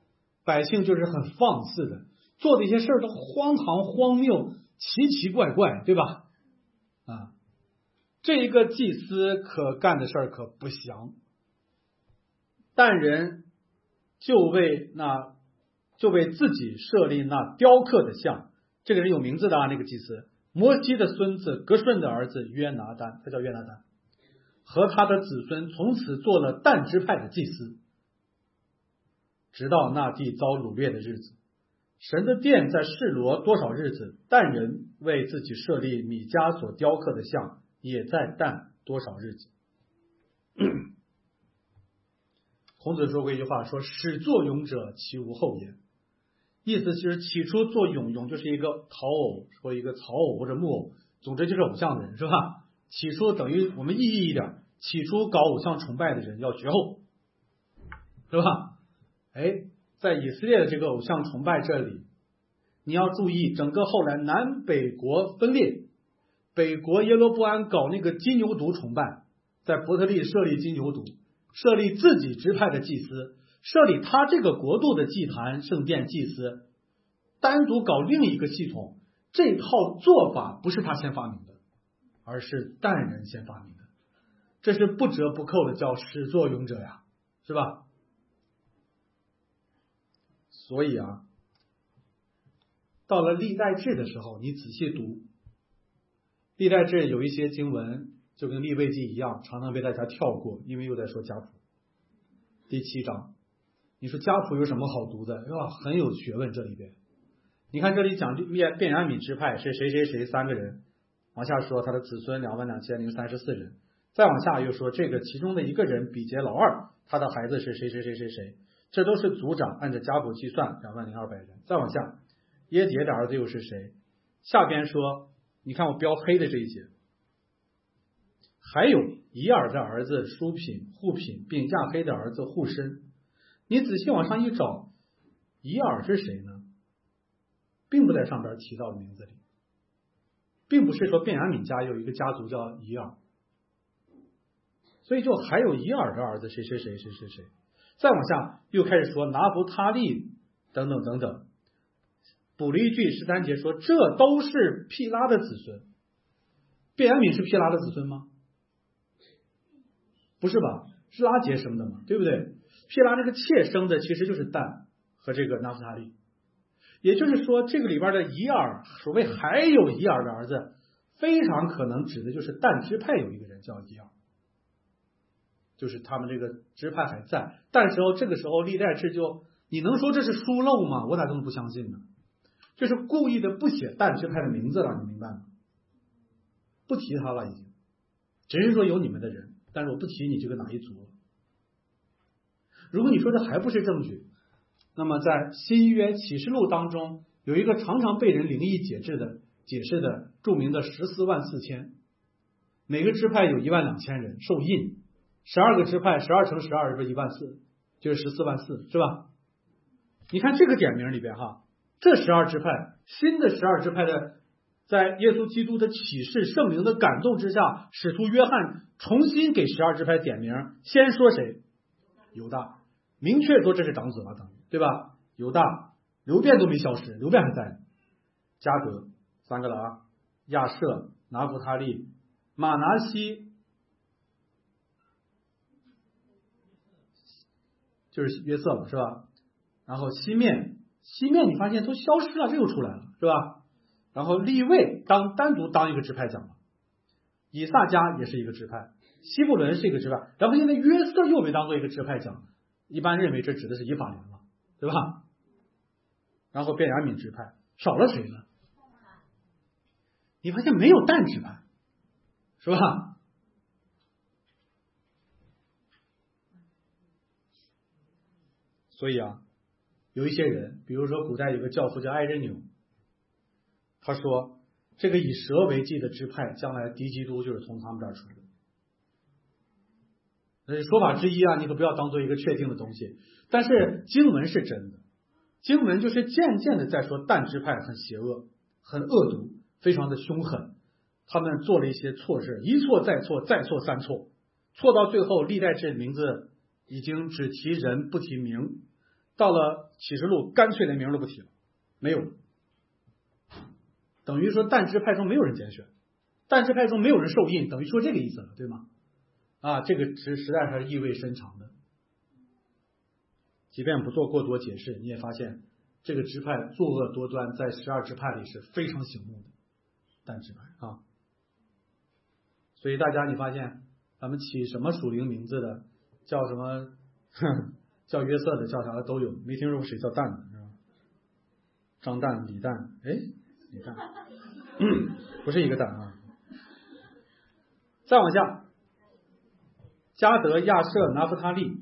百姓就是很放肆的，做的一些事儿都荒唐荒谬、奇奇怪怪，对吧？啊，这一个祭司可干的事儿可不详。但人就为那就为自己设立那雕刻的像，这个人有名字的啊，那个祭司，摩西的孙子革顺的儿子约拿单，他叫约拿单，和他的子孙从此做了但支派的祭司，直到那地遭掳掠的日子。神的殿在示罗多少日子，但人为自己设立米迦所雕刻的像，也在但多少日子。孔子说过一句话，说始作俑者其无后也，意思就是起初做俑，俑就是一个陶偶或一个草偶或者木偶，总之就是偶像的人，是吧？起初等于我们意义一点，起初搞偶像崇拜的人要绝后，是吧？哎，在以色列的这个偶像崇拜这里，你要注意，整个后来南北国分裂，北国耶罗波安搞那个金牛犊崇拜，在伯特利设立金牛犊，设立自己支派的祭司，设立他这个国度的祭坛圣殿祭司，单独搞另一个系统。这套做法不是他先发明的，而是但人先发明的，这是不折不扣的叫始作俑者呀，是吧？所以啊，到了历代志的时候，你仔细读历代志，有一些经文就跟利未记一样，常常被大家跳过，因为又在说家谱。第七章，你说家谱有什么好读的，是吧？很有学问，这里边你看这里讲便便雅悯支派是谁谁谁三个人，往下说他的子孙两万两千零三十四人，再往下又说这个其中的一个人比劫老二，他的孩子是谁谁谁谁谁，这都是族长，按照家谱计算两万零二百人。再往下，耶迭的儿子又是谁？下边说，你看我标黑的这一节，还有以尔的儿子舒品、户品，并亚黑的儿子户申。你仔细往上一找，以尔是谁呢？并不在上边提到的名字里，并不是说便雅悯家有一个家族叫以尔，所以就还有以尔的儿子谁谁谁谁谁谁。再往下又开始说拿弗他利等等等等，补了一句十三节说这都是毗拉的子孙。便雅悯是毗拉的子孙吗？不是吧，是拉结生的嘛，对不对？毗拉这个妾生的其实就是但和这个拿弗他利，也就是说这个里边的以尔，所谓还有以尔的儿子，非常可能指的就是但支派有一个人叫以尔，就是他们这个支派还在，但时候这个时候历代志就，你能说这是疏漏吗？我咋这么不相信呢？这是故意的不写但支派的名字了，你明白吗？不提他了已经，只是说有你们的人，但是我不提你这个哪一族了。如果你说这还不是证据，那么在新约启示录当中有一个常常被人灵异解释的解释的著名的十四万四千，每个支派有一万两千人受印，十二个支派，十二乘十二是不是一万四？就是十四万四，是吧？你看这个点名里边哈，这十二支派，新的十二支派的，在耶稣基督的启示、圣灵的感动之下，使徒约翰重新给十二支派点名，先说谁？犹大，明确说这是长子了，等于对吧？犹大，流便都没消失，流便还在。加德三个了啊，亚舍、拿弗他利、马拿西，就是约瑟了，是吧？然后西面，西面你发现都消失了，这又出来了，是吧？然后利未当单独当一个支派讲了，以萨迦也是一个支派，西布伦是一个支派，然后现在约瑟又被当做一个支派讲，一般认为这指的是以法莲了，对吧？然后便雅悯支派少了谁呢？你发现没有但支派，是吧？所以啊，有一些人，比如说古代有个教父叫艾任纽，他说这个以蛇为祭的支派将来敌基督就是从他们这儿出的，那是说法之一啊，你可不要当做一个确定的东西。但是经文是真的，经文就是渐渐的在说但支派很邪恶，很恶毒，非常的凶狠，他们做了一些错事，一错再错，再错三错，错到最后历代志名字已经只提人不提名， 到了启示录，干脆连名都不提了，没有，等于说但支派中没有人拣选，但支派中没有人受印，等于说这个意思了，对吗？啊，这个实实在是意味深长的。即便不做过多解释，你也发现这个支派作恶多端，在十二支派里是非常醒目的但支派啊。所以大家你发现咱们起什么属灵名字的，叫什么叫约瑟的，叫啥的都有，没听说过谁叫蛋的，是吧？张蛋、李蛋，哎，李蛋，嗯，不是一个蛋啊。再往下，迦得、亚设、拿弗他利，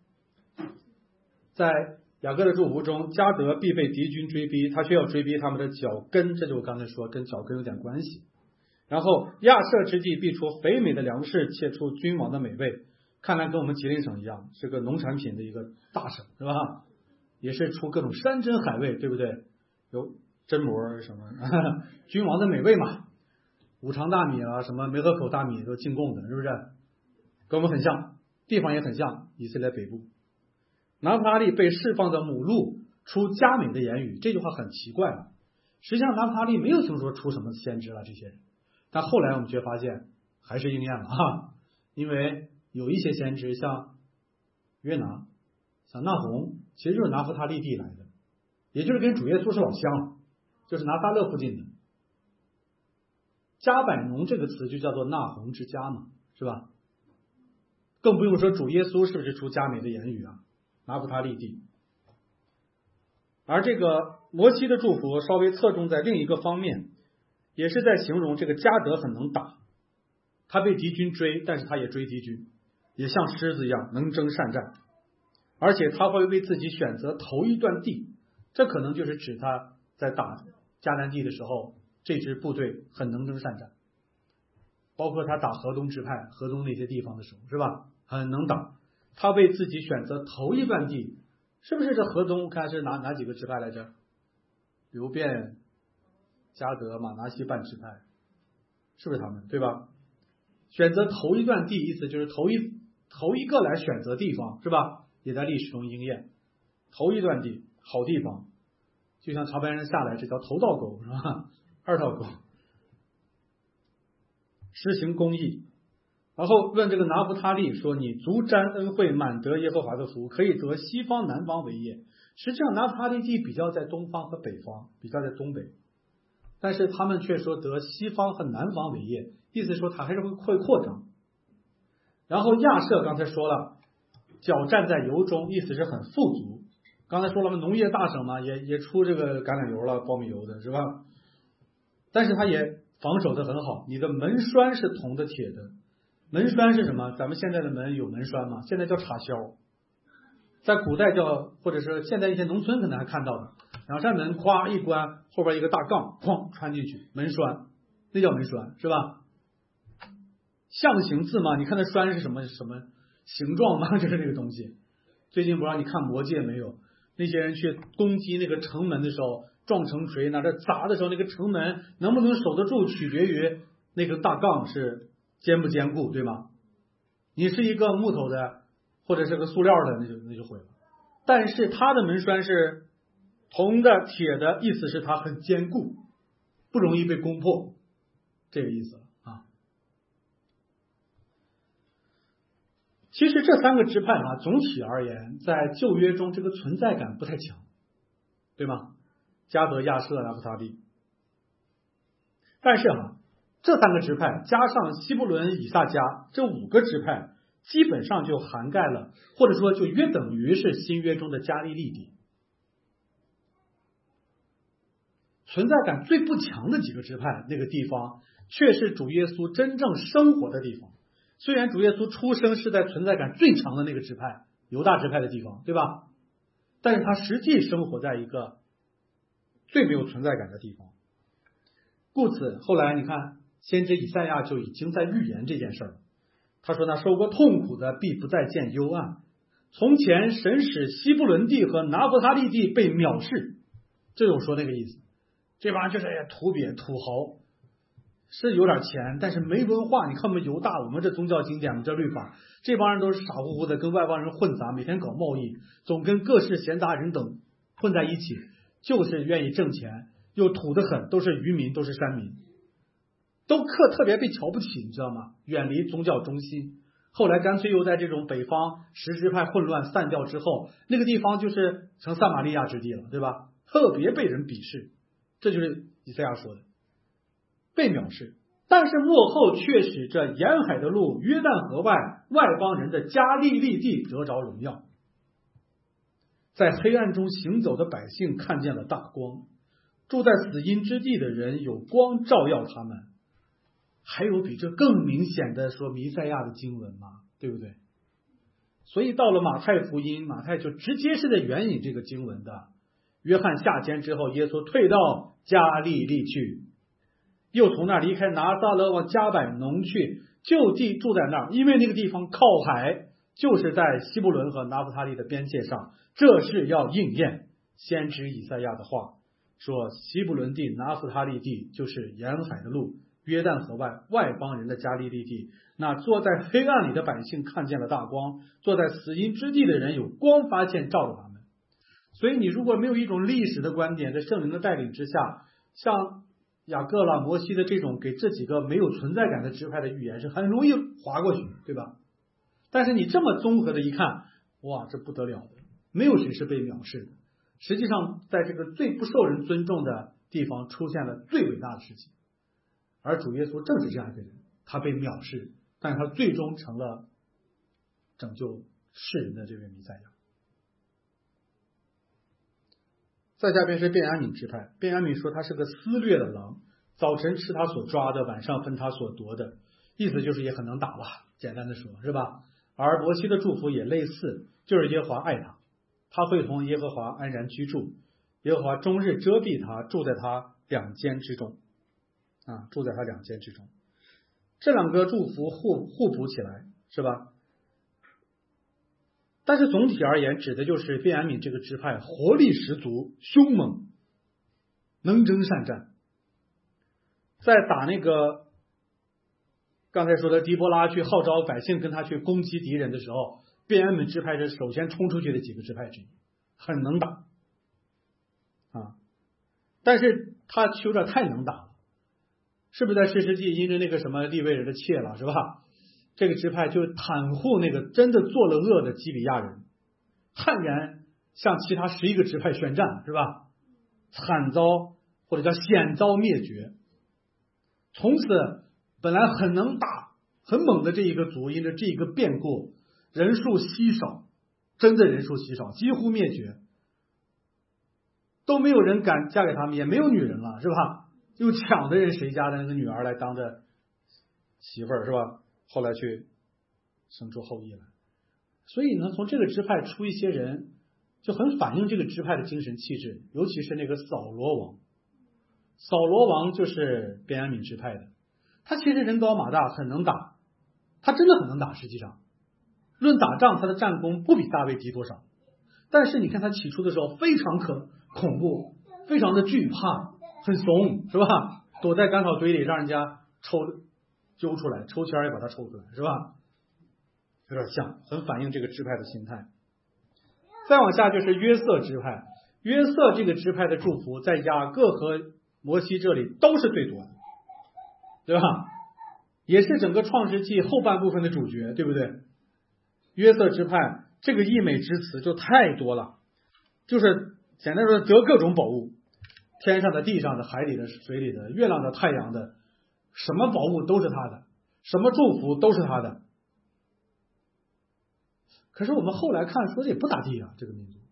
在雅各的祝福中，迦得必被敌军追逼，他需要追逼他们的脚跟，这就我刚才说跟脚跟有点关系。然后亚设之地必出肥美的粮食，且出君王的美味。看来跟我们吉林省一样，是个农产品的一个大省，是吧？也是出各种山珍海味，对不对？有榛蘑什么君王的美味嘛，五常大米啊，什么梅河口大米都进贡的，是不是？跟我们很像，地方也很像，以色列北部。拿弗他利被释放的母鹿出佳美的言语，这句话很奇怪了。实际上拿弗他利没有听说出什么先知了，这些人，但后来我们却发现还是应验了哈，因为有一些先知像约拿、像那鸿，其实就是拿弗他利地来的，也就是跟主耶稣是老乡，就是拿撒勒附近的。加百农这个词就叫做那鸿之家嘛，是吧？更不用说主耶稣是不是出佳美的言语啊，拿弗他利地。而这个摩西的祝福稍微侧重在另一个方面，也是在形容这个迦得很能打，他被敌军追，但是他也追敌军，也像狮子一样能征善战，而且他会为自己选择头一段地，这可能就是指他在打迦南地的时候，这支部队很能征善战，包括他打河东支派、河东那些地方的时候，是吧？很能打，他为自己选择头一段地，是不是这河东看是哪哪几个支派来着？流便、迦得、马拿西半支派，是不是他们？对吧？选择头一段地，意思就是头一头一个来选择地方，是吧？也在历史中应验。头一段地，好地方，就像长白山下来，这叫头道狗，是吧？二道狗，施行公义。然后问这个拿弗他利说：“你足沾恩惠，满得耶和华的福，可以得西方南方为业。”实际上拿弗他利地比较在东方和北方，比较在东北，但是他们却说得西方和南方为业，意思说他还是会会扩张。然后亚设刚才说了，脚站在油中，意思是很富足。刚才说了嘛，农业大省嘛，也也出这个橄榄油了、苞米油的，是吧？但是他也防守的很好，你的门栓是铜的、铁的。门栓是什么？咱们现在的门有门栓吗？现在叫插销，在古代叫，或者是现在一些农村可能还看到的，两扇门咵一关，后边一个大杠哐穿进去，门栓，那叫门栓，是吧？象形字嘛，你看那栓是什么什么形状吗？就是这个东西。最近不让你看魔戒没有？那些人去攻击那个城门的时候，撞城锤拿着砸的时候，那个城门能不能守得住，取决于那个大杠是坚不坚固，对吗？你是一个木头的或者是个塑料的，那就那就毁了。但是它的门栓是铜的、铁的，意思是它很坚固，不容易被攻破，这个意思啊。其实这三个支派啊，总体而言，在旧约中这个存在感不太强，对吗？迦得、亚设、拿弗他利。但是啊，这三个支派加上西布伦、以萨迦这五个支派，基本上就涵盖了，或者说就约等于是新约中的加利利地。存在感最不强的几个支派，那个地方却是主耶稣真正生活的地方。虽然主耶稣出生是在存在感最强的那个支派，犹大支派的地方，对吧？但是他实际生活在一个最没有存在感的地方。故此，后来你看，先知以赛亚就已经在预言这件事了。他说：“那受过痛苦的，必不再见幽暗。从前神使西布伦地和拿弗他利地被藐视。”这就说那个意思，这帮人就是土鳖土豪， 是有点钱，但是没文化。你看我们犹大，我们这宗教经典，我们这律法，这帮人都是傻乎乎的，跟外邦人混杂，每天搞贸易，总跟各式闲杂人等混在一起，就是愿意挣钱，又土得很，都是渔民，都是山民，都特特别被瞧不起，你知道吗？远离宗教中心。后来干脆又在这种北方十支派混乱散掉之后，那个地方就是成撒玛利亚之地了，对吧？特别被人鄙视，这就是以赛亚说的被藐视。但是末后却使这沿海的路、约旦河外外邦人的加利利地得着荣耀，在黑暗中行走的百姓看见了大光，住在死荫之地的人有光照耀他们。还有比这更明显的说弥赛亚的经文吗？对不对？所以到了马太福音，马太就直接是在援引这个经文的。约翰下监之后，耶稣退到加利利去，又从那儿离开拿撒勒往加百农去，就地住在那儿，因为那个地方靠海，就是在西布伦和拿弗他利的边界上。这是要应验先知以赛亚的话，说西布伦地、拿弗他利地就是沿海的路，约旦河外外邦人的加利利地。那坐在黑暗里的百姓看见了大光，坐在死荫之地的人有光发现照着他们。所以你如果没有一种历史的观点，在圣灵的带领之下，像雅各啦、摩西的这种给这几个没有存在感的支派的预言是很容易划过去，对吧？但是你这么综合的一看，哇，这不得了的，没有谁是被藐视的。实际上在这个最不受人尊重的地方出现了最伟大的事情，而主耶稣正是这样一个人，他被藐视，但是他最终成了拯救世人的这位弥赛亚。再下边是便雅悯支派，便雅悯说他是个撕裂的狼，早晨吃他所抓的，晚上分他所夺的，意思就是也很能打吧，简单的说，是吧？而摩西的祝福也类似，就是耶和华爱他，他会同耶和华安然居住，耶和华终日遮蔽他，住在他两间之中啊，住在他两间之中。这两个祝福互互补起来，是吧？但是总体而言，指的就是便雅悯这个支派活力十足，凶猛，能征善战。在打那个刚才说的狄波拉去号召百姓跟他去攻击敌人的时候，便雅悯支派是首先冲出去的几个支派之一，很能打啊。但是他有点太能打了，是不是在士师记因着那个什么利未人的妾了，是吧？这个支派就袒护那个真的做了恶的基比亚人，悍然向其他十一个支派宣战，是吧？惨遭或者叫险遭灭绝。从此本来很能打很猛的这一个族，因着这一个变故，人数稀少，真的人数稀少，几乎灭绝，都没有人敢嫁给他们，也没有女人了，是吧？又抢的人谁家的那个女儿来当着媳妇儿，是吧？后来去生出后裔来。所以呢，从这个支派出一些人，就很反映这个支派的精神气质，尤其是那个扫罗王。扫罗王就是便雅悯支派的，他其实人高马大，很能打，他真的很能打。实际上论打仗，他的战功不比大卫低多少，但是你看他起初的时候非常可恐怖，非常的惧怕，很怂，是吧？躲在干草堆里让人家抽揪出来，抽签也把他抽出来，是吧？有点像，很反映这个支派的心态。再往下就是约瑟支派，约瑟这个支派的祝福在雅各和摩西这里都是最多的，对吧？也是整个创世纪后半部分的主角，对不对？约瑟支派这个溢美之词就太多了，就是简单说得各种宝物，天上的、地上的、海里的、水里的、月亮的、太阳的，什么宝物都是他的，什么祝福都是他的。可是我们后来看说这也不咋地啊，这个民族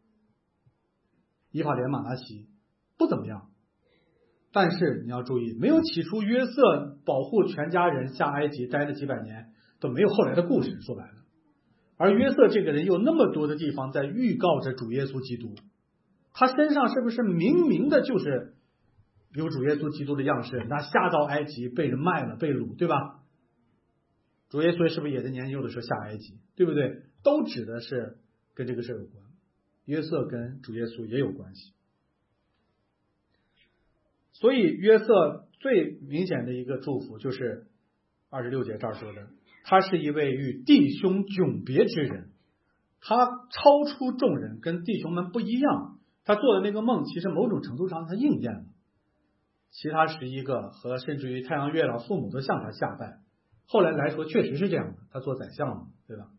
以法莲、马拿西不怎么样。但是你要注意，没有起初约瑟保护全家人下埃及待了几百年，都没有后来的故事，说白了。而约瑟这个人有那么多的地方在预告着主耶稣基督，他身上是不是明明的就是有主耶稣基督的样式？那下到埃及被人卖了，被掳，对吧？主耶稣是不是也在年幼的时候下埃及，对不对？都指的是跟这个事有关。约瑟跟主耶稣也有关系。 所以约瑟最明显的一个祝福就是二十六节这儿说的，他是一位与弟兄迥别之人，他超出众人，跟弟兄们不一样。他做的那个梦，其实某种程度上他应验了。其他十一个和甚至于太阳、月亮、父母都向他下拜。后来来说，确实是这样的，他做宰相嘛，对吧？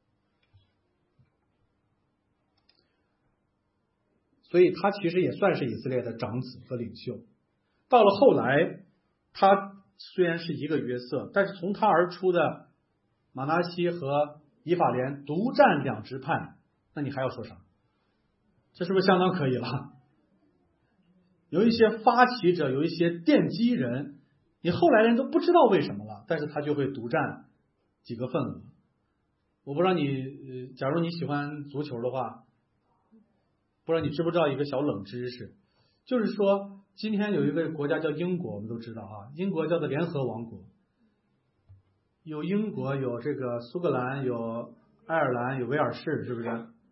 所以他其实也算是以色列的长子和领袖。到了后来，他虽然是一个约瑟，但是从他而出的马拿西和以法莲独占两支派，那你还要说啥？这是不是相当可以了？有一些发起者，有一些奠基人，你后来人都不知道为什么了，但是他就会独占几个份额。我不知道你，呃，假如你喜欢足球的话，不知道你知不知道一个小冷知识，就是说今天有一个国家叫英国，我们都知道啊，英国叫做联合王国，有英国，有这个苏格兰，有爱尔兰，有威尔士，是不是？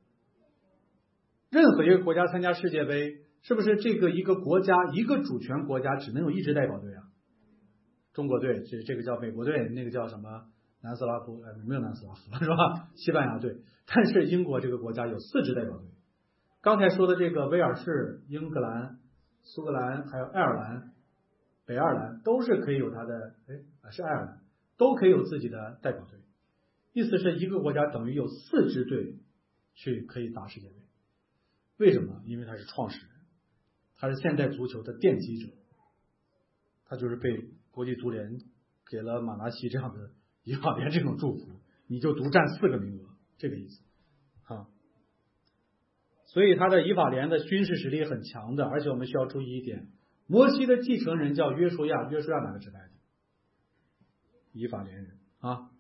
任何一个国家参加世界杯，是不是这个一个国家一个主权国家只能有一支代表队啊？中国队，这这个叫美国队，那个叫什么南斯拉夫？哎，没有南斯拉夫了是吧？西班牙队。但是英国这个国家有四支代表队。刚才说的这个威尔士、英格兰、苏格兰还有爱尔兰、北爱尔兰都是可以有它的，哎，是爱尔兰都可以有自己的代表队。意思是一个国家等于有四支队去可以打世界杯。为什么？因为他是创始人，他是现代足球的奠基者，他就是被国际足联给了马拿西这样的以法莲这种祝福，你就独占四个名额，这个意思啊。所以他的以法莲的军事实力很强的，而且我们需要注意一点，摩西的继承人叫约书亚，约书亚哪个支派的？以法莲人啊。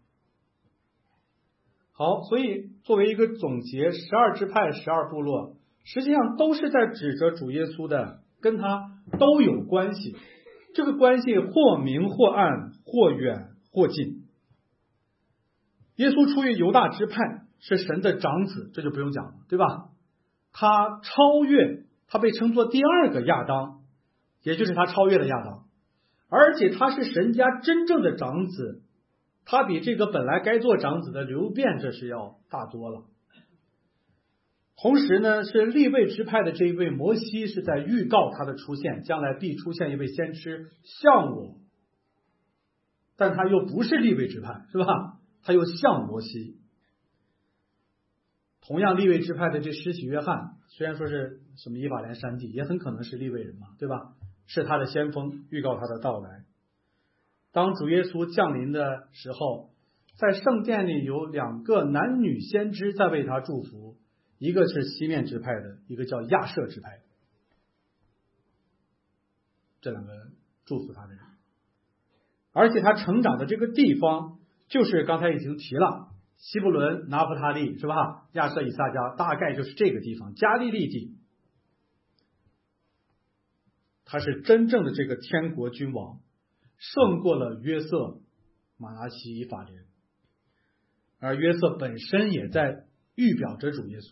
好，所以作为一个总结，十二支派、十二部落，实际上都是在指着主耶稣的，跟他都有关系。这个关系或明或暗，或远或近。耶稣出于犹大支派，是神的长子，这就不用讲了，对吧？他超越，他被称作第二个亚当，也就是他超越了亚当，而且他是神家真正的长子，他比这个本来该做长子的流便这是要大多了。同时呢，是利未支派的这一位摩西是在预告他的出现，将来必出现一位先知像我，但他又不是利未支派，是吧？他又像摩西。同样利未支派的这施洗约翰，虽然说是什么以法莲山地，也很可能是利未人嘛，对吧？是他的先锋，预告他的到来。当主耶稣降临的时候，在圣殿里有两个男女先知在为他祝福，一个是西面支派的，一个叫亚舍支派的，这两个祝福他的人。而且他成长的这个地方就是刚才已经提了，西布伦、拿弗他利，是吧？亚舍、以撒迦，大概就是这个地方，加利利地。他是真正的这个天国君王，胜过了约瑟、马拿西、以法莲，而约瑟本身也在预表着主耶稣。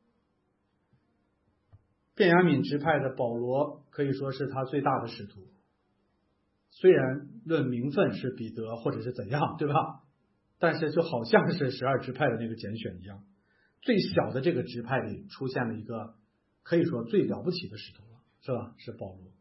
便雅悯支派的保罗可以说是他最大的使徒，虽然论名分是彼得或者是怎样，对吧？但是就好像是十二支派的那个拣选一样，最小的这个支派里出现了一个可以说最了不起的使徒了，是吧？是保罗。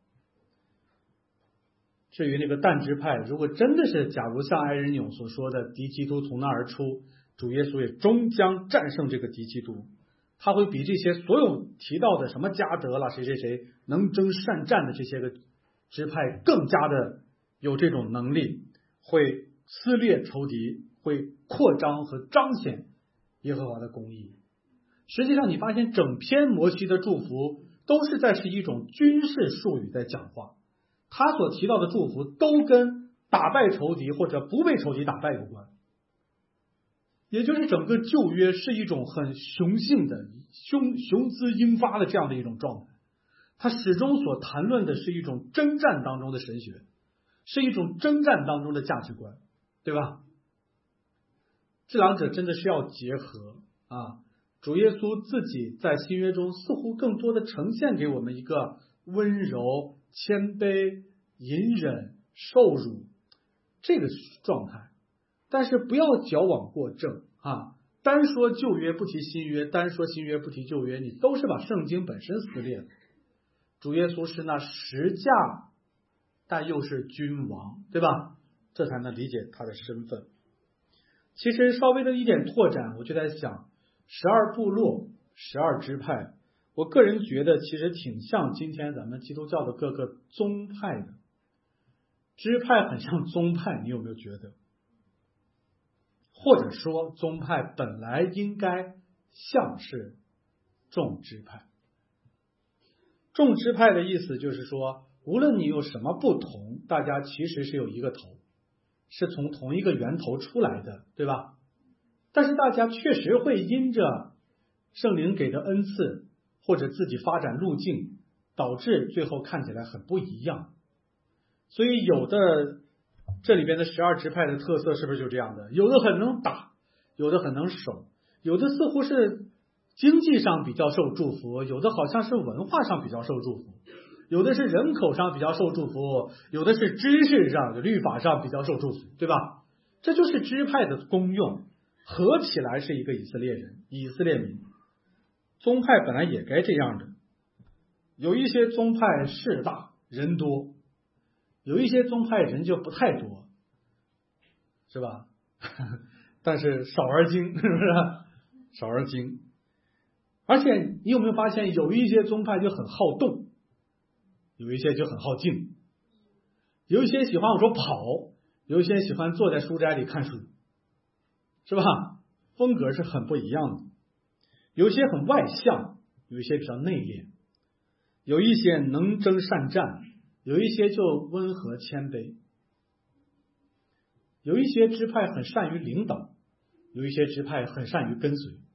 至于那个但支派，如果真的是假如像埃人纽所说的敌基督从那而出，主耶稣也终将战胜这个敌基督，他会比这些所有提到的什么加德了谁谁谁能征善战的这些个支派更加的有这种能力，会撕裂仇敌，会扩张和彰显耶和华的公义。实际上你发现整篇摩西的祝福都是在是一种军事术语在讲话，他所提到的祝福都跟打败仇敌或者不被仇敌打败有关。也就是整个旧约是一种很雄性的雄雄姿英发的这样的一种状态，他始终所谈论的是一种征战当中的神学，是一种征战当中的价值观，对吧？这两者真的是要结合啊！主耶稣自己在新约中似乎更多的呈现给我们一个温柔谦卑、隐忍、受辱这个状态。但是不要矫枉过正啊！单说旧约不提新约，单说新约不提旧约，你都是把圣经本身撕裂了。主耶稣是那实价，但又是君王，对吧？这才能理解他的身份。其实稍微的一点拓展，我就在想，十二部落、十二支派，我个人觉得其实挺像今天咱们基督教的各个宗派的。支派很像宗派，你有没有觉得？或者说宗派本来应该像是众支派。众支派的意思就是说，无论你有什么不同，大家其实是有一个头，是从同一个源头出来的，对吧？但是大家确实会因着圣灵给的恩赐或者自己发展路径，导致最后看起来很不一样。所以有的这里边的十二支派的特色是不是就这样的？有的很能打，有的很能守，有的似乎是经济上比较受祝福，有的好像是文化上比较受祝福，有的是人口上比较受祝福，有的是知识上、律法上比较受祝福，对吧？这就是支派的功用，合起来是一个以色列人、以色列民。宗派本来也该这样的，有一些宗派势大人多，有一些宗派人就不太多，是吧？但是少而精，是不是？少而精。而且你有没有发现，有一些宗派就很好动，有一些就很好静，有一些喜欢我说跑，有一些喜欢坐在书斋里看书，是吧？风格是很不一样的。有一些很外向，有一些比较内敛，有一些能征善战，有一些就温和谦卑，有一些支派很善于领导，有一些支派很善于跟随。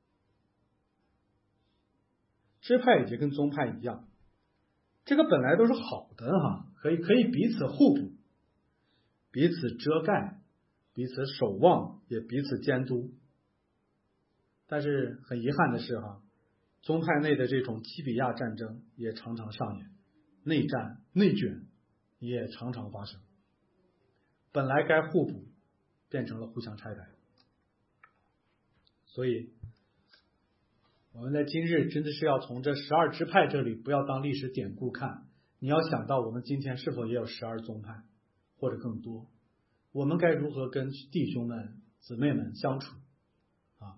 支派也就跟宗派一样，这个本来都是好的哈，可以可以彼此互补，彼此遮盖，彼此守望，也彼此监督。但是很遗憾的是哈，宗派内的这种基比亚战争也常常上演，内战、内卷也常常发生。本来该互补，变成了互相拆台。所以我们在今日真的是要从这十二支派这里不要当历史典故看，你要想到我们今天是否也有十二宗派或者更多，我们该如何跟弟兄们姊妹们相处啊？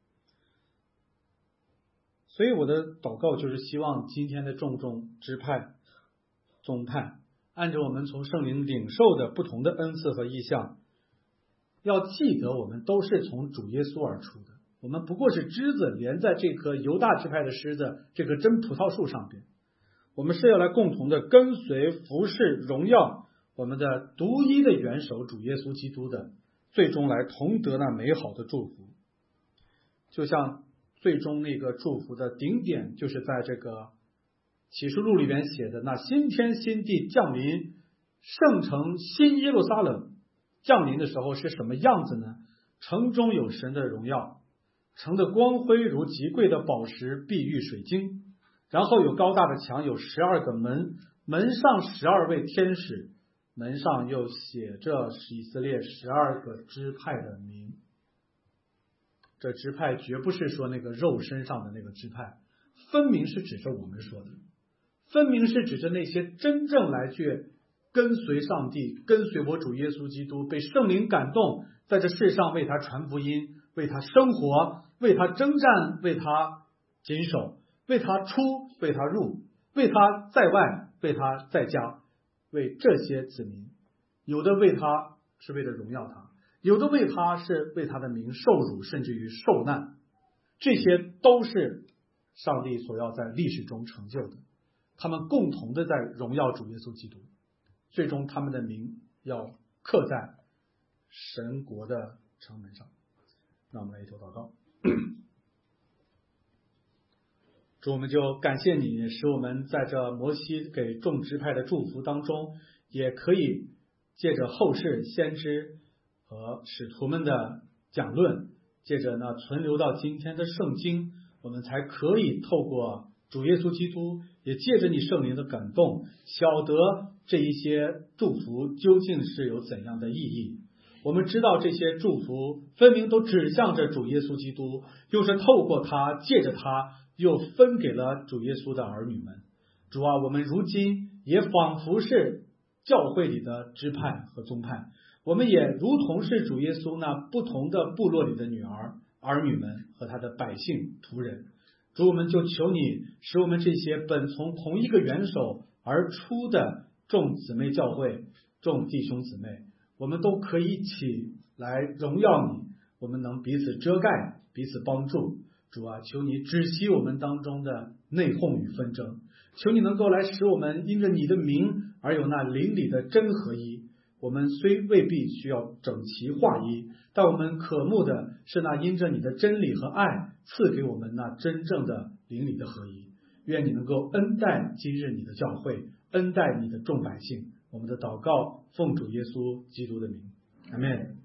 所以我的祷告就是希望今天的众众支派宗派按照我们从圣灵领受的不同的恩赐和意象，要记得我们都是从主耶稣而出的，我们不过是枝子连在这棵犹大支派的枝子这个真葡萄树上边，我们是要来共同的跟随服侍荣耀我们的独一的元首主耶稣基督的，最终来同得那美好的祝福。就像最终那个祝福的顶点就是在这个启示录里边写的，那新天新地降临，圣城新耶路撒冷降临的时候是什么样子呢？城中有神的荣耀，城的光辉如极贵的宝石碧玉水晶，然后有高大的墙，有十二个门，门上十二位天使，门上又写着以色列十二个支派的名。这支派绝不是说那个肉身上的那个支派，分明是指着我们说的，分明是指着那些真正来去跟随上帝，跟随我主耶稣基督，被圣灵感动，在这世上为他传福音，为他生活，为他征战，为他谨守，为他出，为他入，为他在外，为他在家，为这些子民，有的为他是为了荣耀他，有的为他是为他的名受辱，甚至于受难，这些都是上帝所要在历史中成就的。他们共同的在荣耀主耶稣基督，最终他们的名要刻在神国的城门上。那我们来一头祷告。主，我们就感谢你，使我们在这摩西给众支派的祝福当中，也可以借着后世先知和使徒们的讲论，借着呢存留到今天的圣经，我们才可以透过主耶稣基督也借着你圣灵的感动，晓得这一些祝福究竟是有怎样的意义。我们知道这些祝福分明都指向着主耶稣基督，又是透过他，借着他，又分给了主耶稣的儿女们。主啊，我们如今也仿佛是教会里的支派和宗派，我们也如同是主耶稣那不同的部落里的女儿、儿女们和他的百姓仆人。主，我们就求你使我们这些本从同一个元首而出的众姊妹教会、众弟兄姊妹，我们都可以一起来荣耀你，我们能彼此遮盖，彼此帮助。主啊，求你止息我们当中的内讧与纷争，求你能够来使我们因着你的名而有那灵里的真合一。我们虽未必需要整齐划一，但我们渴慕的是那因着你的真理和爱赐给我们那真正的灵里的合一。愿你能够恩待今日你的教会，恩待你的众百姓。我们的祷告奉主耶稣基督的名，阿们。